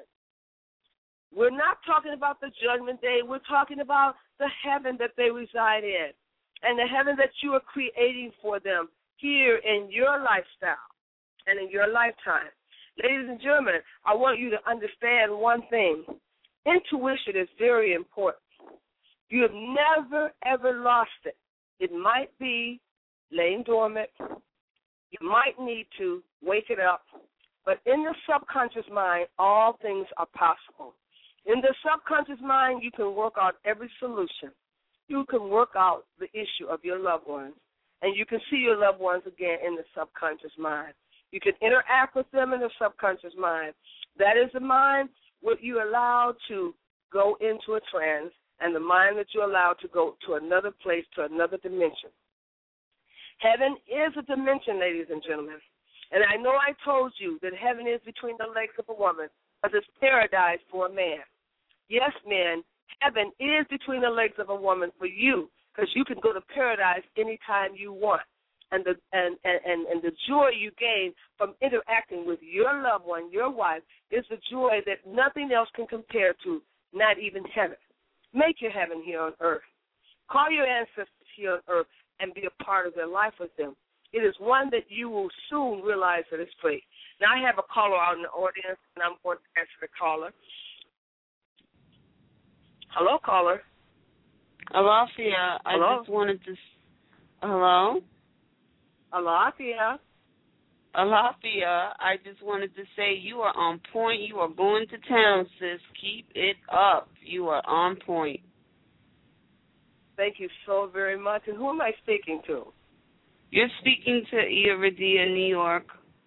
We're not talking about the judgment day. We're talking about the heaven that they reside in and the heaven that you are creating for them here in your lifestyle and in your lifetime. Ladies and gentlemen, I want you to understand one thing. Intuition is very important. You have never, ever lost it. It might be laying dormant. You might need to wake it up. But in the subconscious mind, all things are possible. In the subconscious mind, you can work out every solution. You can work out the issue of your loved ones, and you can see your loved ones again in the subconscious mind. You can interact with them in the subconscious mind. That is the mind what you allow to go into a trance, and the mind that you allow to go to another place, to another dimension. Heaven is a dimension, ladies and gentlemen. And I know I told you that heaven is between the legs of a woman, but it's paradise for a man. Yes, men, heaven is between the legs of a woman for you, because you can go to paradise anytime you want. And the joy you gain from interacting with your loved one, your wife, is the joy that nothing else can compare to, not even heaven. Make your heaven here on earth. Call your ancestors here on earth and be a part of their life with them. It is one that you will soon realize that it's great. Now, I have a caller out in the audience, and I'm going to answer the caller. Hello, caller. Alafia, Hello? I just wanted to... Hello? Alafia. Alafia, I just wanted to say you are on point. You are going to town, sis. Keep it up. You are on point. Thank you so very much. And who am I speaking to? You're speaking to Iridia, New York.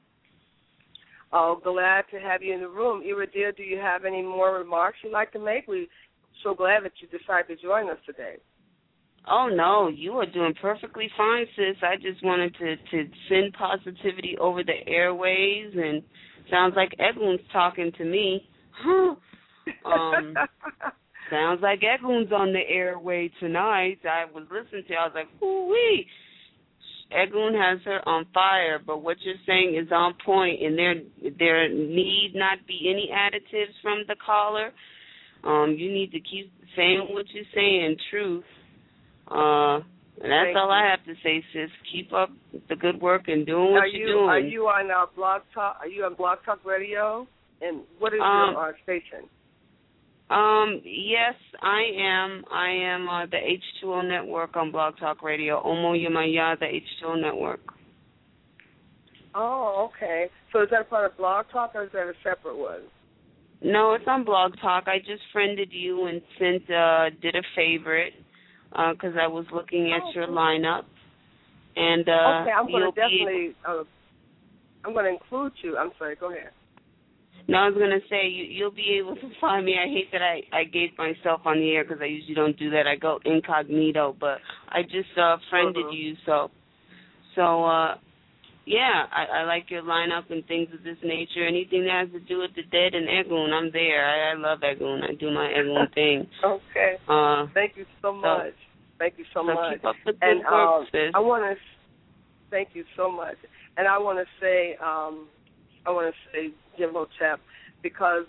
Oh, glad to have you in the room. Iridia, do you have any more remarks you'd like to make? We're so glad that you decided to join us today. Oh, no, you are doing perfectly fine, sis. I just wanted to send positivity over the airways, and sounds like Edwin's talking to me. Sounds like Eglun's on the airway tonight. I was listening to it. I was like, ooh-wee. Eglun has her on fire, but what you're saying is on point, and there need not be any additives from the caller. You need to keep saying what you're saying, truth. And that's all I have to say, sis. Keep up the good work and doing what you're doing. Are you on Blog Talk? Are you on Blog Talk Radio? And what is your station? Yes, I am. I am the H2O Network on Blog Talk Radio. Omo Yamaya, the H2O Network. Oh, okay. So is that part of Blog Talk, or is that a separate one? No, it's on Blog Talk. I just friended you and did a favorite because I was looking at your lineup. And okay, I'm going to definitely. I'm going to include you. I'm sorry. Go ahead. No, I was going to say, you'll be able to find me. I hate that I gave myself on the air because I usually don't do that. I go incognito, but I just friended you. So yeah, I like your lineup and things of this nature. Anything that has to do with the dead and Eglun, I'm there. I love Eglun. I do my Eglun thing. Okay. Thank you so much. Thank you so much. Keep up the good work, sis. I want to thank you so much. And I want to say, Jim Hotep, because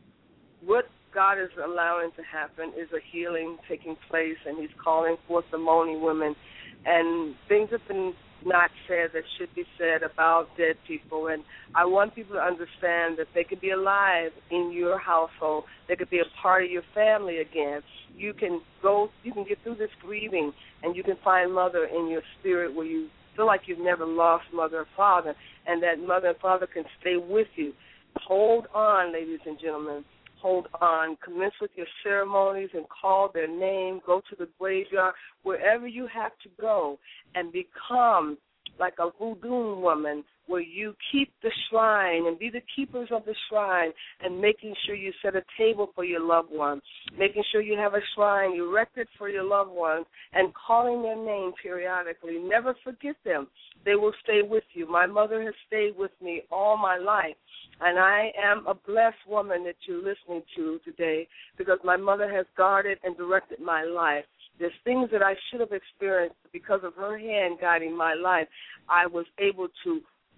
what God is allowing to happen is a healing taking place, and he's calling forth the moaning women, and things have been not said that should be said about dead people. And I want people to understand that they could be alive in your household. They could be a part of your family again. You can get through this grieving, and you can find mother in your spirit where you feel like you've never lost mother or father, and that mother and father can stay with you. Hold on, ladies and gentlemen. Hold on. Commence with your ceremonies and call their name. Go to the graveyard, wherever you have to go, and become like a voodoo woman where you keep the shrine and be the keepers of the shrine, and making sure you set a table for your loved ones, making sure you have a shrine erected for your loved ones, and calling their name periodically. Never forget them. They will stay with you. My mother has stayed with me all my life, and I am a blessed woman that you're listening to today because my mother has guarded and directed my life. There's things that I should have experienced because of her hand guiding my life. I was able to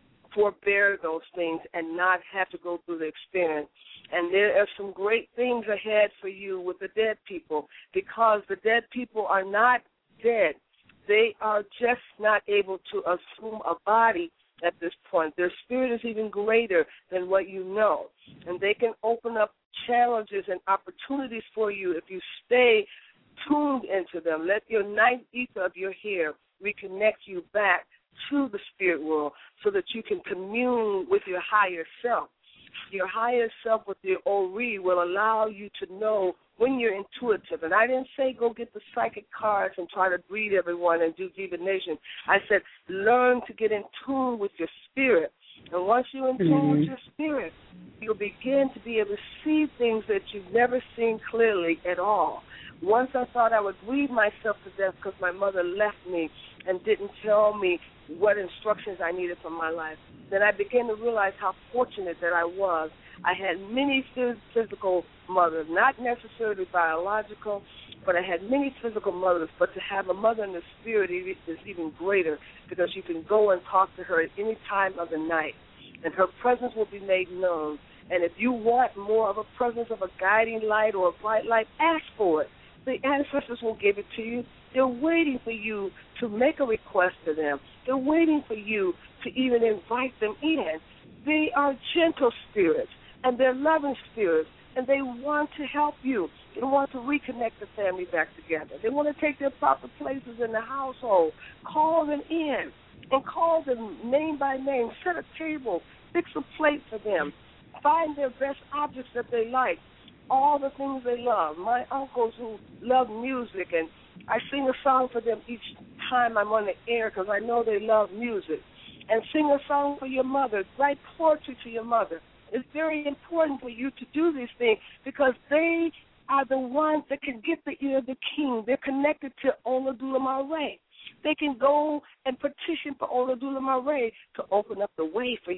forbear those things and not have to go through the experience. And there are some great things ahead for you with the dead people, because the dead people are not dead. They are just not able to assume a body at this point. Their spirit is even greater than what you know. And they can open up challenges and opportunities for you if you stay tuned into them. Let your night ether of your hair reconnect you back to the spirit world so that you can commune with your higher self. Your higher self with your Ori will allow you to know when you're intuitive. And I didn't say go get the psychic cards and try to breed everyone and do divination. I said learn to get in tune with your spirit. And once you're in tune with your spirit, you'll begin to be able to see things that you've never seen clearly at all. Once I thought I would grieve myself to death because my mother left me and didn't tell me what instructions I needed for my life. Then I began to realize how fortunate that I was. I had many physical mothers, not necessarily biological, but I had many physical mothers. But to have a mother in the spirit is even greater, because you can go and talk to her at any time of the night, and her presence will be made known. And if you want more of a presence of a guiding light or a bright light, ask for it. The ancestors will give it to you. They're waiting for you to make a request to them. They're waiting for you to even invite them in. They are gentle spirits, and they're loving spirits, and they want to help you. They want to reconnect the family back together. They want to take their proper places in the household. Call them in and call them name by name. Set a table. Fix a plate for them. Find their best objects that they like. All the things they love. My uncles who love music, and I sing a song for them each time I'm on the air because I know they love music. And sing a song for your mother. Write poetry to your mother. It's very important for you to do these things because they are the ones that can get the ear of the king. They're connected to Olodula Mare. They can go and petition for Olodula Mare to open up the way for you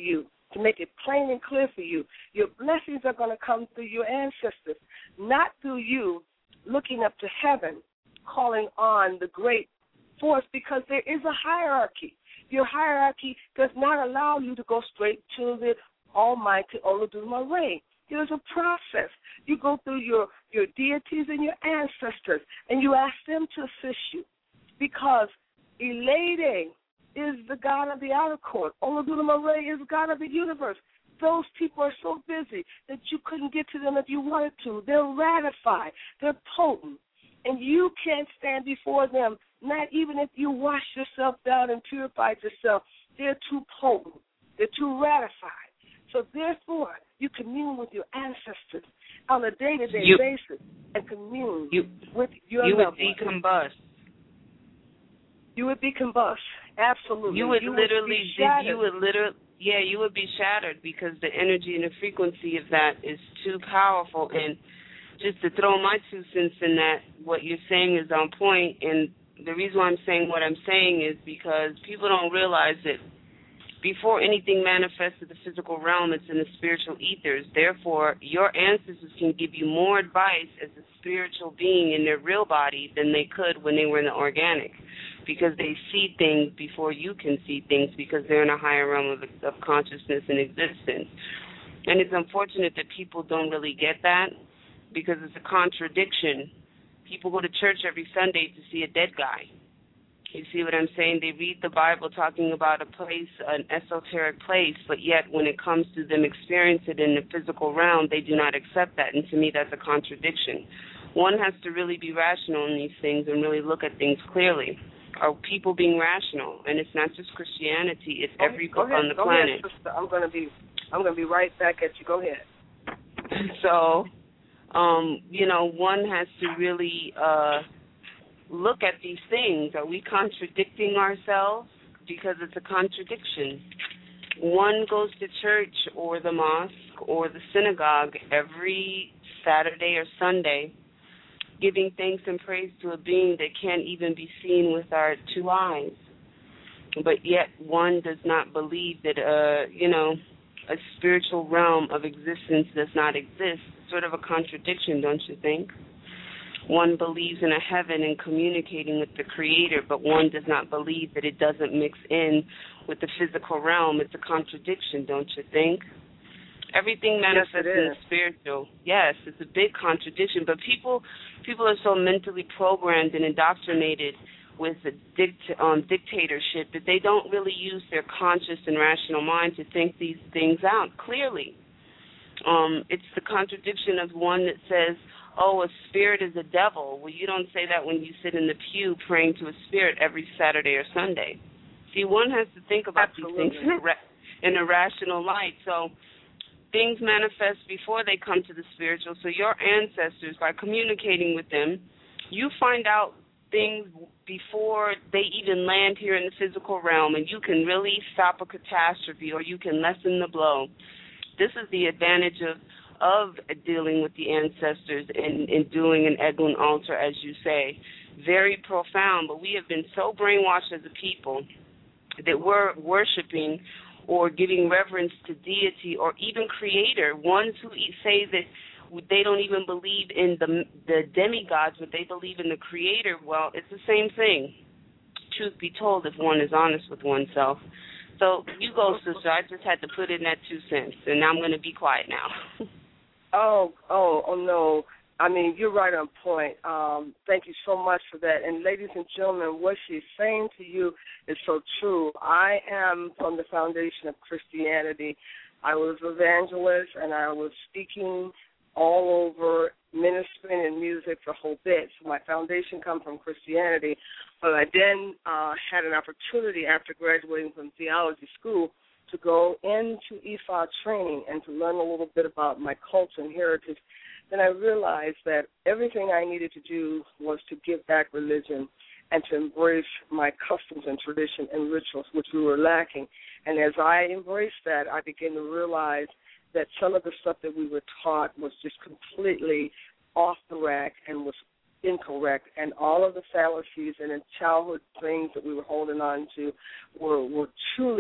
to make it plain and clear for you. Your blessings are going to come through your ancestors, not through you looking up to heaven, calling on the great force, because there is a hierarchy. Your hierarchy does not allow you to go straight to the almighty Olodumare. There's a process. You go through your deities and your ancestors, and you ask them to assist you, because Elede is the God of the outer court. Olodumare is God of the universe. Those people are so busy that you couldn't get to them if you wanted to. They're ratified. They're potent. And you can't stand before them, not even if you wash yourself down and purified yourself. They're too potent. They're too ratified. So therefore, you commune with your ancestors on a day-to-day basis and commune with your loved ones. You would decombust. You would be combust. Absolutely. You would be shattered because the energy and the frequency of that is too powerful. And just to throw my 2 cents in that, what you're saying is on point. And the reason why I'm saying what I'm saying is because people don't realize that before anything manifests in the physical realm, it's in the spiritual ethers. Therefore, your ancestors can give you more advice as a spiritual being in their real body than they could when they were in the organic, because they see things before you can see things, because they're in a higher realm of consciousness and existence. And it's unfortunate that people don't really get that, because it's a contradiction. People go to church every Sunday to see a dead guy. You see what I'm saying? They read the Bible talking about a place, an esoteric place, but yet when it comes to them experiencing it in the physical realm, they do not accept that. And to me, that's a contradiction. One has to really be rational in these things and really look at things clearly. Are people being rational? And it's not just Christianity; it's every book on the planet. Go ahead, sister. I'm going to be right back at you. Go ahead. So, one has to really look at these things. Are we contradicting ourselves? Because it's a contradiction. One goes to church or the mosque or the synagogue every Saturday or Sunday, giving thanks and praise to a being that can't even be seen with our 2 eyes. But yet one does not believe that, a spiritual realm of existence does not exist. It's sort of a contradiction, don't you think? One believes in a heaven and communicating with the Creator, but one does not believe that it doesn't mix in with the physical realm. It's a contradiction, don't you think? Everything manifests in the spiritual. Yes, it's a big contradiction, but people are so mentally programmed and indoctrinated with the dictatorship that they don't really use their conscious and rational mind to think these things out clearly. It's the contradiction of one that says, oh, a spirit is a devil. Well, you don't say that when you sit in the pew praying to a spirit every Saturday or Sunday. See, one has to think about these things in a rational light. So things manifest before they come to the spiritual. So your ancestors, by communicating with them, you find out things before they even land here in the physical realm, and you can really stop a catastrophe or you can lessen the blow. This is the advantage of dealing with the ancestors and doing an Egun altar, as you say. Very profound, but we have been so brainwashed as a people that we're worshiping or giving reverence to deity or even creator, ones who say that they don't even believe in the demigods, but they believe in the creator. Well, it's the same thing, truth be told, if one is honest with oneself. So you go, sister. I just had to put in that 2 cents, and I'm going to be quiet now. Oh, no. I mean, you're right on point. Thank you so much for that. And ladies and gentlemen, what she's saying to you is so true. I am from the foundation of Christianity. I was an evangelist, and I was speaking all over, ministering and music the whole bit. So my foundation comes from Christianity. But I then had an opportunity after graduating from theology school to go into Ifa training and to learn a little bit about my culture and heritage. Then I realized that everything I needed to do was to give back religion and to embrace my customs and tradition and rituals, which we were lacking. And as I embraced that, I began to realize that some of the stuff that we were taught was just completely off the rack and was incorrect, and all of the fallacies and childhood things that we were holding on to were truly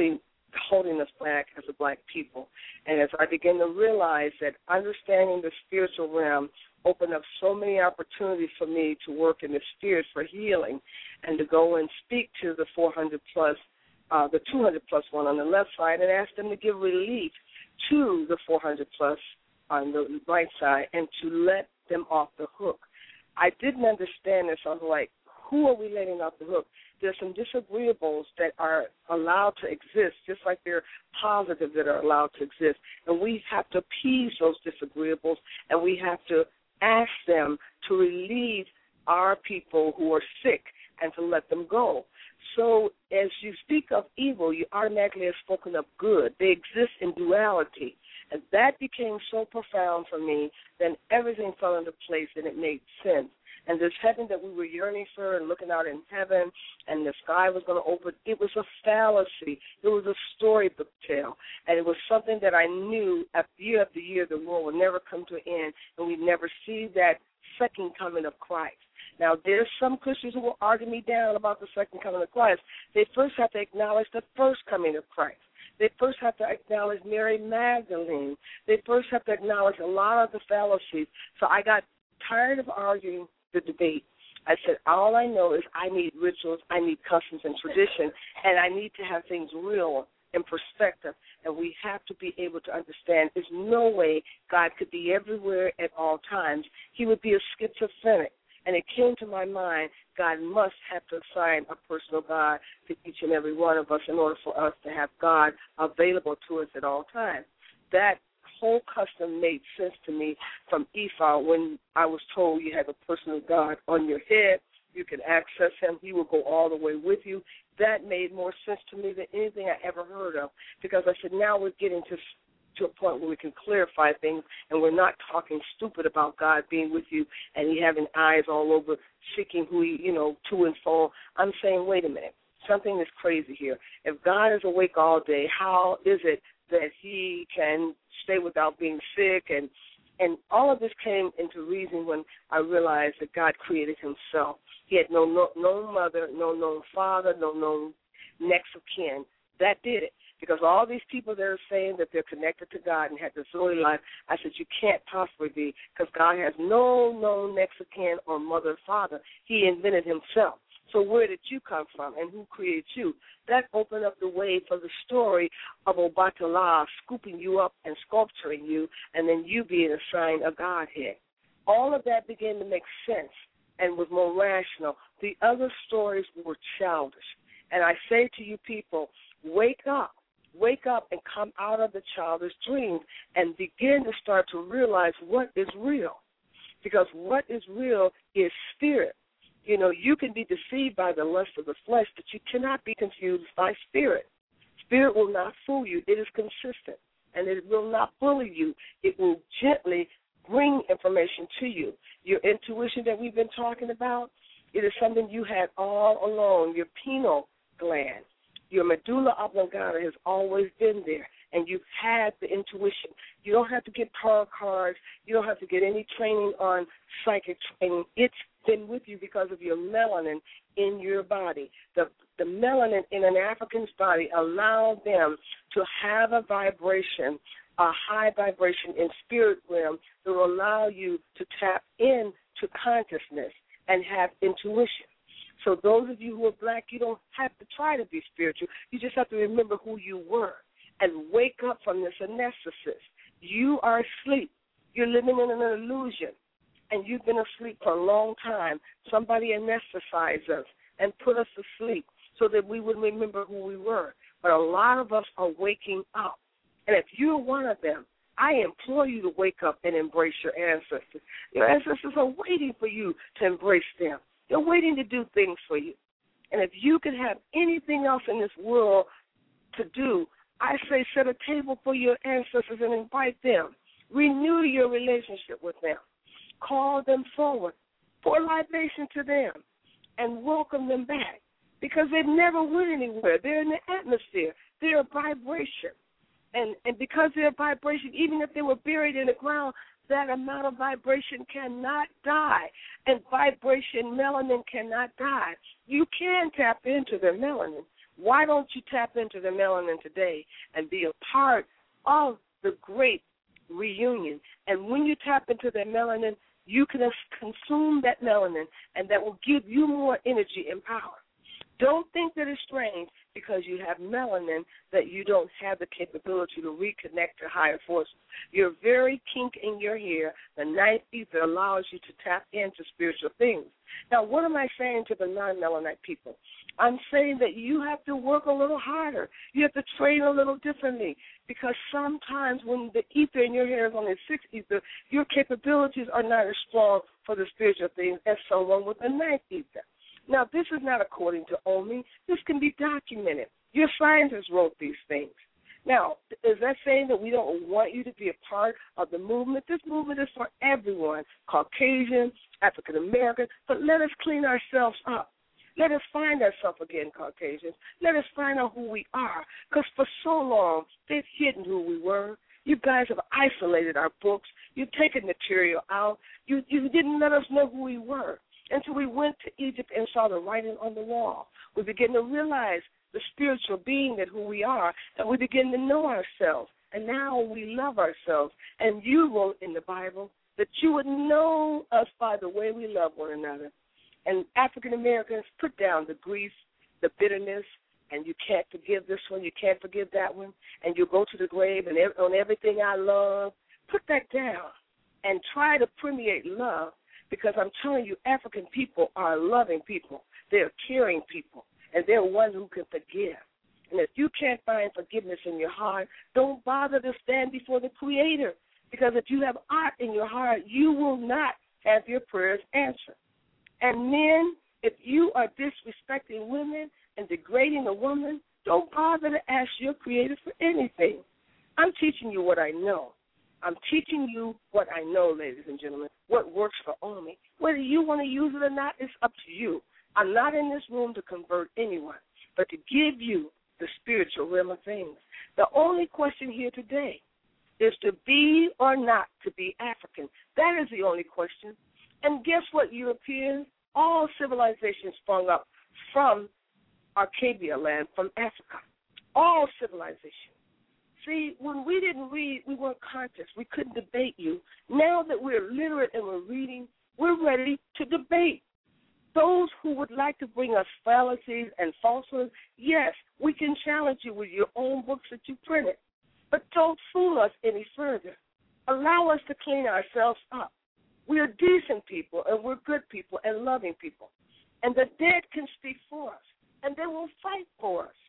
holding us back as a black people. And as I begin to realize that understanding the spiritual realm opened up so many opportunities for me to work in the spirit for healing and to go and speak to the 400-plus, the 200-plus one on the left side and ask them to give relief to the 400-plus on the right side and to let them off the hook. I didn't understand this. I was like, who are we letting off the hook? There's some disagreeables that are allowed to exist, just like there are positives that are allowed to exist. And we have to appease those disagreeables, and we have to ask them to relieve our people who are sick and to let them go. So as you speak of evil, you automatically have spoken of good. They exist in duality. And that became so profound for me, then everything fell into place and it made sense. And this heaven that we were yearning for and looking out in heaven and the sky was going to open, it was a fallacy. It was a storybook tale. And it was something that I knew year after year the world would never come to an end and we'd never see that second coming of Christ. Now, there's some Christians who will argue me down about the second coming of Christ. They first have to acknowledge the first coming of Christ. They first have to acknowledge Mary Magdalene. They first have to acknowledge a lot of the fallacies. So I got tired of arguing the debate. I said, all I know is I need rituals, I need customs and tradition, and I need to have things real in perspective. And we have to be able to understand there's no way God could be everywhere at all times. He would be a schizophrenic. And it came to my mind, God must have to assign a personal God to each and every one of us in order for us to have God available to us at all times. That whole custom made sense to me from Ephah when I was told you have a personal God on your head. You can access him. He will go all the way with you. That made more sense to me than anything I ever heard of because I said now we're getting to a point where we can clarify things and we're not talking stupid about God being with you and he having eyes all over seeking who he, to and fro. I'm saying, wait a minute, something is crazy here. If God is awake all day, how is it that he can stay without being sick? And all of this came into reason when I realized that God created himself. He had no mother, no known father, no known next of kin. That did it. Because all these people that are saying that they're connected to God and have the Zoe life, I said, you can't possibly be because God has no known next of kin or mother or father. He invented himself. So where did you come from and who created you? That opened up the way for the story of Obatala scooping you up and sculpturing you and then you being assigned a Godhead. All of that began to make sense and was more rational. The other stories were childish. And I say to you people, wake up. Wake up and come out of the childish dreams and begin to start to realize what is real. Because what is real is spirit. You can be deceived by the lust of the flesh, but you cannot be confused by spirit. Spirit will not fool you. It is consistent, and it will not bully you. It will gently bring information to you. Your intuition that we've been talking about, it is something you had all along, your pineal gland. Your medulla oblongata has always been there, and you've had the intuition. You don't have to get tarot cards. You don't have to get any training on psychic training. It's been with you because of your melanin in your body. The melanin in an African's body allowed them to have a vibration, a high vibration in spirit realm that will allow you to tap into consciousness and have intuition. So those of you who are black, you don't have to try to be spiritual. You just have to remember who you were and wake up from this anesthesis. You are asleep. You're living in an illusion, and you've been asleep for a long time. Somebody anesthetized us and put us to sleep so that we would remember who we were. But a lot of us are waking up. And if you're one of them, I implore you to wake up and embrace your ancestors. Your ancestors are waiting for you to embrace them. They're waiting to do things for you. And if you can have anything else in this world to do, I say set a table for your ancestors and invite them. Renew your relationship with them. Call them forward. Pour libation to them and welcome them back because they've never went anywhere. They're in the atmosphere. They're a vibration. And because they're a vibration, even if they were buried in the ground, that amount of vibration cannot die. And vibration, melanin cannot die. You can tap into their melanin, Why don't you tap into the melanin today and be a part of the great reunion? And when you tap into that melanin, you can consume that melanin, and that will give you more energy and power. Don't think that it's strange because you have melanin that you don't have the capability to reconnect to higher forces. You're very kink in your hair. The ninth ether allows you to tap into spiritual things. Now, what am I saying to the non-melanite people? I'm saying that you have to work a little harder. You have to train a little differently, because sometimes when the ether in your hair is only 6 ether, your capabilities are not as strong for the spiritual things as someone with a ninth ether. Now, this is not according to Omi. This can be documented. Your scientists wrote these things. Now, is that saying that we don't want you to be a part of the movement? This movement is for everyone, Caucasian, African American, but let us clean ourselves up. Let us find ourselves again, Caucasians. Let us find out who we are, because for so long they've hidden who we were. You guys have isolated our books. You've taken material out. You didn't let us know who we were. And so we went to Egypt and saw the writing on the wall. We began to realize the spiritual being that who we are, and we begin to know ourselves. And now we love ourselves. And you wrote in the Bible that you would know us by the way we love one another. And African Americans, put down the grief, the bitterness, and you can't forgive this one, you can't forgive that one, and you go to the grave and on everything I love. Put that down and try to permeate love. Because I'm telling you, African people are loving people. They're caring people, and they're ones who can forgive. And if you can't find forgiveness in your heart, don't bother to stand before the Creator. Because if you have art in your heart, you will not have your prayers answered. And men, if you are disrespecting women and degrading a woman, don't bother to ask your Creator for anything. I'm teaching you what I know. I'm teaching you what I know, ladies and gentlemen, what works for Omi. Whether you want to use it or not, it's up to you. I'm not in this room to convert anyone, but to give you the spiritual realm of things. The only question here today is to be or not to be African. That is the only question. And guess what, Europeans? All civilizations sprung up from Arabia land, from Africa. All civilizations. See, when we didn't read, we weren't conscious. We couldn't debate you. Now that we're literate and we're reading, we're ready to debate. Those who would like to bring us fallacies and falsehoods, yes, we can challenge you with your own books that you printed. But don't fool us any further. Allow us to clean ourselves up. We are decent people, and we're good people and loving people. And the dead can speak for us, and they will fight for us.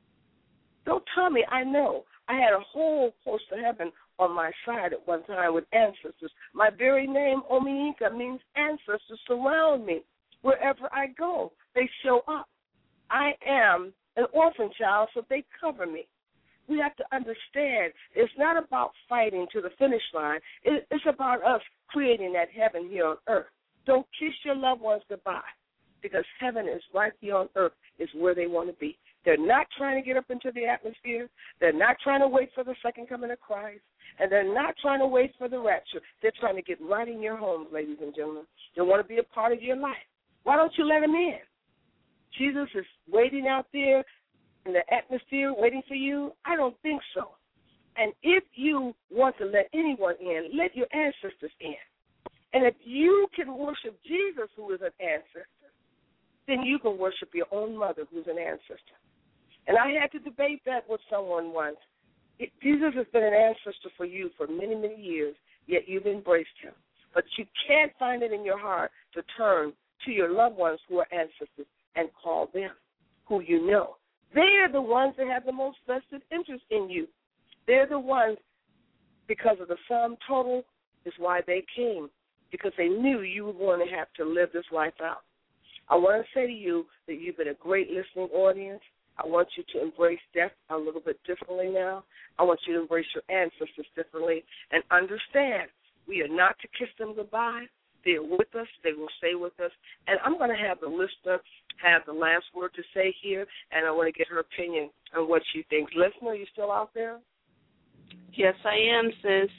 Don't tell me, I know. I had a whole host of heaven on my side at one time with ancestors. My very name, Omi-Inka, means ancestors surround me. Wherever I go, they show up. I am an orphan child, so they cover me. We have to understand it's not about fighting to the finish line. It's about us creating that heaven here on earth. Don't kiss your loved ones goodbye, because heaven is right here on earth, is where they want to be. They're not trying to get up into the atmosphere. They're not trying to wait for the second coming of Christ. And they're not trying to wait for the rapture. They're trying to get right in your homes, ladies and gentlemen. They want to be a part of your life. Why don't you let them in? Jesus is waiting out there in the atmosphere waiting for you? I don't think so. And if you want to let anyone in, let your ancestors in. And if you can worship Jesus, who is an ancestor, then you can worship your own mother, who's an ancestor. And I had to debate that with someone once. Jesus has been an ancestor for you for many, many years, yet you've embraced him. But you can't find it in your heart to turn to your loved ones who are ancestors and call them who you know. They are the ones that have the most vested interest in you. They're the ones, because of the sum total, is why they came, because they knew you were going to have to live this life out. I want to say to you that you've been a great listening audience. I want you to embrace death a little bit differently now. I want you to embrace your ancestors differently and understand we are not to kiss them goodbye. They're with us. They will stay with us. And I'm going to have the listener have the last word to say here, and I want to get her opinion on what she thinks. Listener, are you still out there? Yes, I am, sis.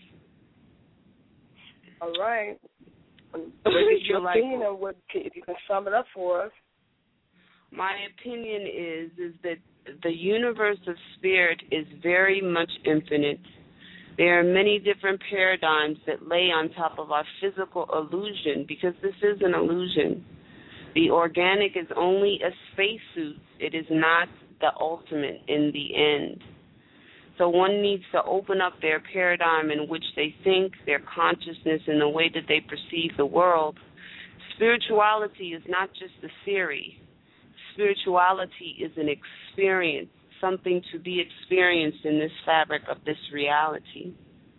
All right. What is your opinion on what, if you can sum it up for us? My opinion is that the universe of spirit is very much infinite. There are many different paradigms that lay on top of our physical illusion, because this is an illusion. The organic is only a spacesuit. It is not the ultimate in the end. So one needs to open up their paradigm in which they think, their consciousness, and the way that they perceive the world. Spirituality is not just a theory. Spirituality is an experience, something to be experienced in this fabric of this reality.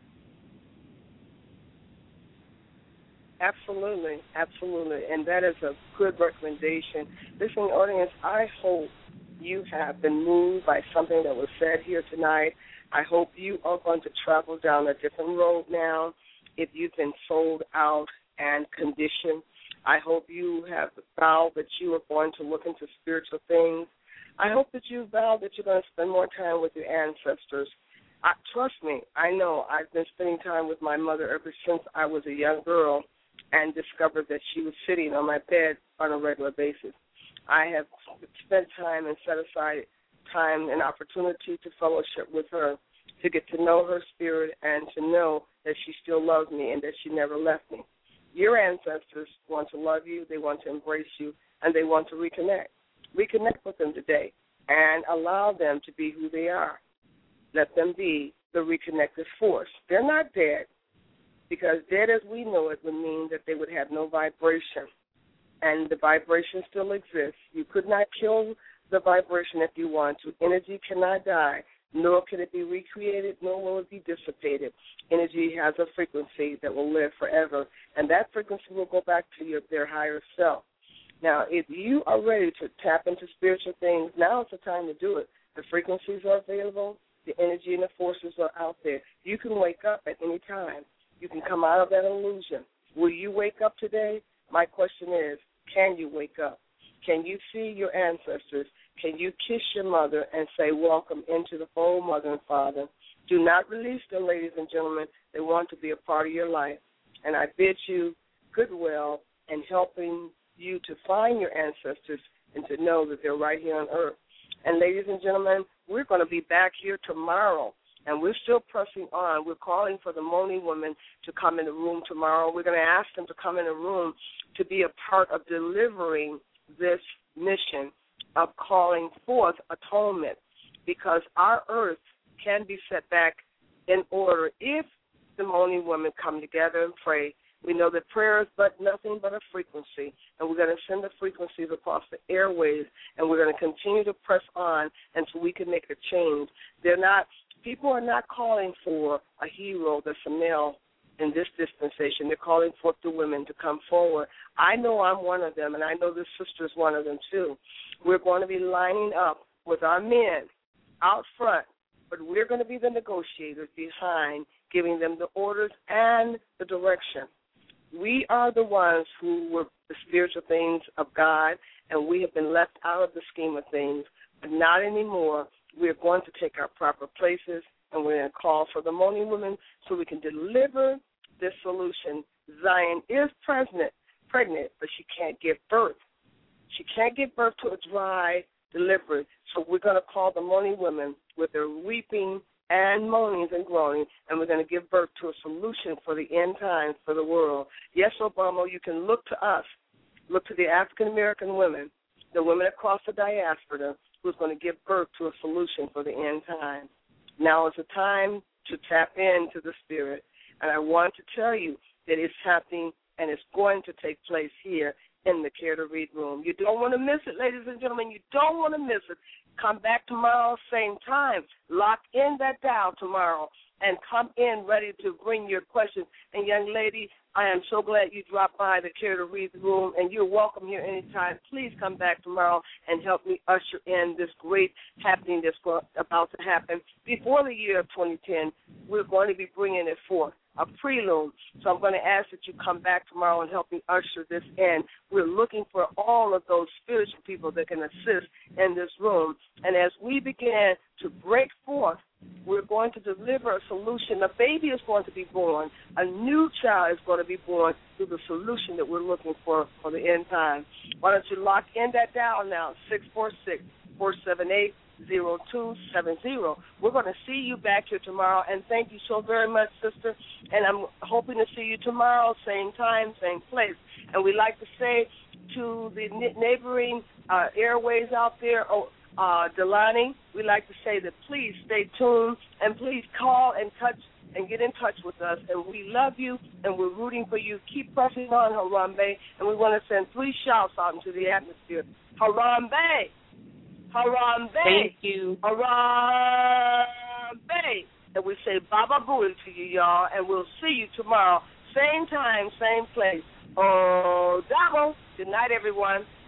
Absolutely, absolutely. And that is a good recommendation. Listening audience, I hope you have been moved by something that was said here tonight. I hope you are going to travel down a different road now if you've been sold out and conditioned. I hope you have vowed that you are going to look into spiritual things. I hope that you vowed that you're going to spend more time with your ancestors. Trust me, I know I've been spending time with my mother ever since I was a young girl and discovered that she was sitting on my bed on a regular basis. I have spent time and set aside time and opportunity to fellowship with her, to get to know her spirit and to know that she still loves me and that she never left me. Your ancestors want to love you, they want to embrace you, and they want to reconnect. Reconnect with them today and allow them to be who they are. Let them be the reconnected force. They're not dead, because dead as we know it would mean that they would have no vibration, and the vibration still exists. You could not kill the vibration if you want to. Energy cannot die, nor can it be recreated, nor will it be dissipated. Energy has a frequency that will live forever, and that frequency will go back to their higher self. Now, if you are ready to tap into spiritual things, now is the time to do it. The frequencies are available. The energy and the forces are out there. You can wake up at any time. You can come out of that illusion. Will you wake up today? My question is, can you wake up? Can you see your ancestors? Can you kiss your mother and say, welcome into the fold, mother and father? Do not release them, ladies and gentlemen. They want to be a part of your life. And I bid you goodwill in helping you to find your ancestors and to know that they're right here on earth. And ladies and gentlemen, we're going to be back here tomorrow, and we're still pressing on. We're calling for the Moaning women to come in the room tomorrow. We're going to ask them to come in the room to be a part of delivering this mission of calling forth atonement, because our earth can be set back in order if the Moaning women come together and pray. We know that prayer is but nothing but a frequency, and we're going to send the frequencies across the airways, and we're going to continue to press on until we can make a change. People are not calling for a hero that's a male in this dispensation. They're calling forth the women to come forward. I know I'm one of them, and I know this sister is one of them too. We're going to be lining up with our men out front, but we're going to be the negotiators behind, giving them the orders and the direction. We are the ones who were the spiritual things of God, and we have been left out of the scheme of things, but not anymore. We're going to take our proper places, and we're going to call for the Moaning women so we can deliver this solution. Zion is pregnant, but she can't give birth. She can't give birth to a dry delivery, so we're going to call the Moaning women with their weeping and moanings and groaning, and we're going to give birth to a solution for the end times for the world. Yes, Obama, you can look to us, look to the African-American women, the women across the diaspora, who's going to give birth to a solution for the end time. Now is the time to tap into the spirit, and I want to tell you that it's happening and it's going to take place here in the Care to Read room. You don't want to miss it, ladies and gentlemen. You don't want to miss it. Come back tomorrow, same time. Lock in that dial tomorrow and come in ready to bring your questions. And, young lady, I am so glad you dropped by the Care to Read room, and you're welcome here anytime. Please come back tomorrow and help me usher in this great happening that's about to happen. Before the year of 2010, we're going to be bringing it forth, a prelude. So I'm going to ask that you come back tomorrow and help me usher this in. We're looking for all of those spiritual people that can assist in this room. And as we begin to break forth we're going to deliver a solution. A baby is going to be born. A new child is going to be born through the solution that we're looking for the end time. Why don't you lock in that dial now, 646-478-0270. We're going to see you back here tomorrow, and thank you so very much, sister. And I'm hoping to see you tomorrow, same time, same place. And we like to say to the neighboring airways out there, Delani, we like to say that please stay tuned and please call and get in touch with us. And we love you and we're rooting for you. Keep pressing on, Harambe. And we want to send 3 shouts out into the atmosphere. Harambe! Harambe! Thank you. Harambe! And we say Baba Booey to you, y'all. And we'll see you tomorrow. Same time, same place. Oh, double. Good night, everyone.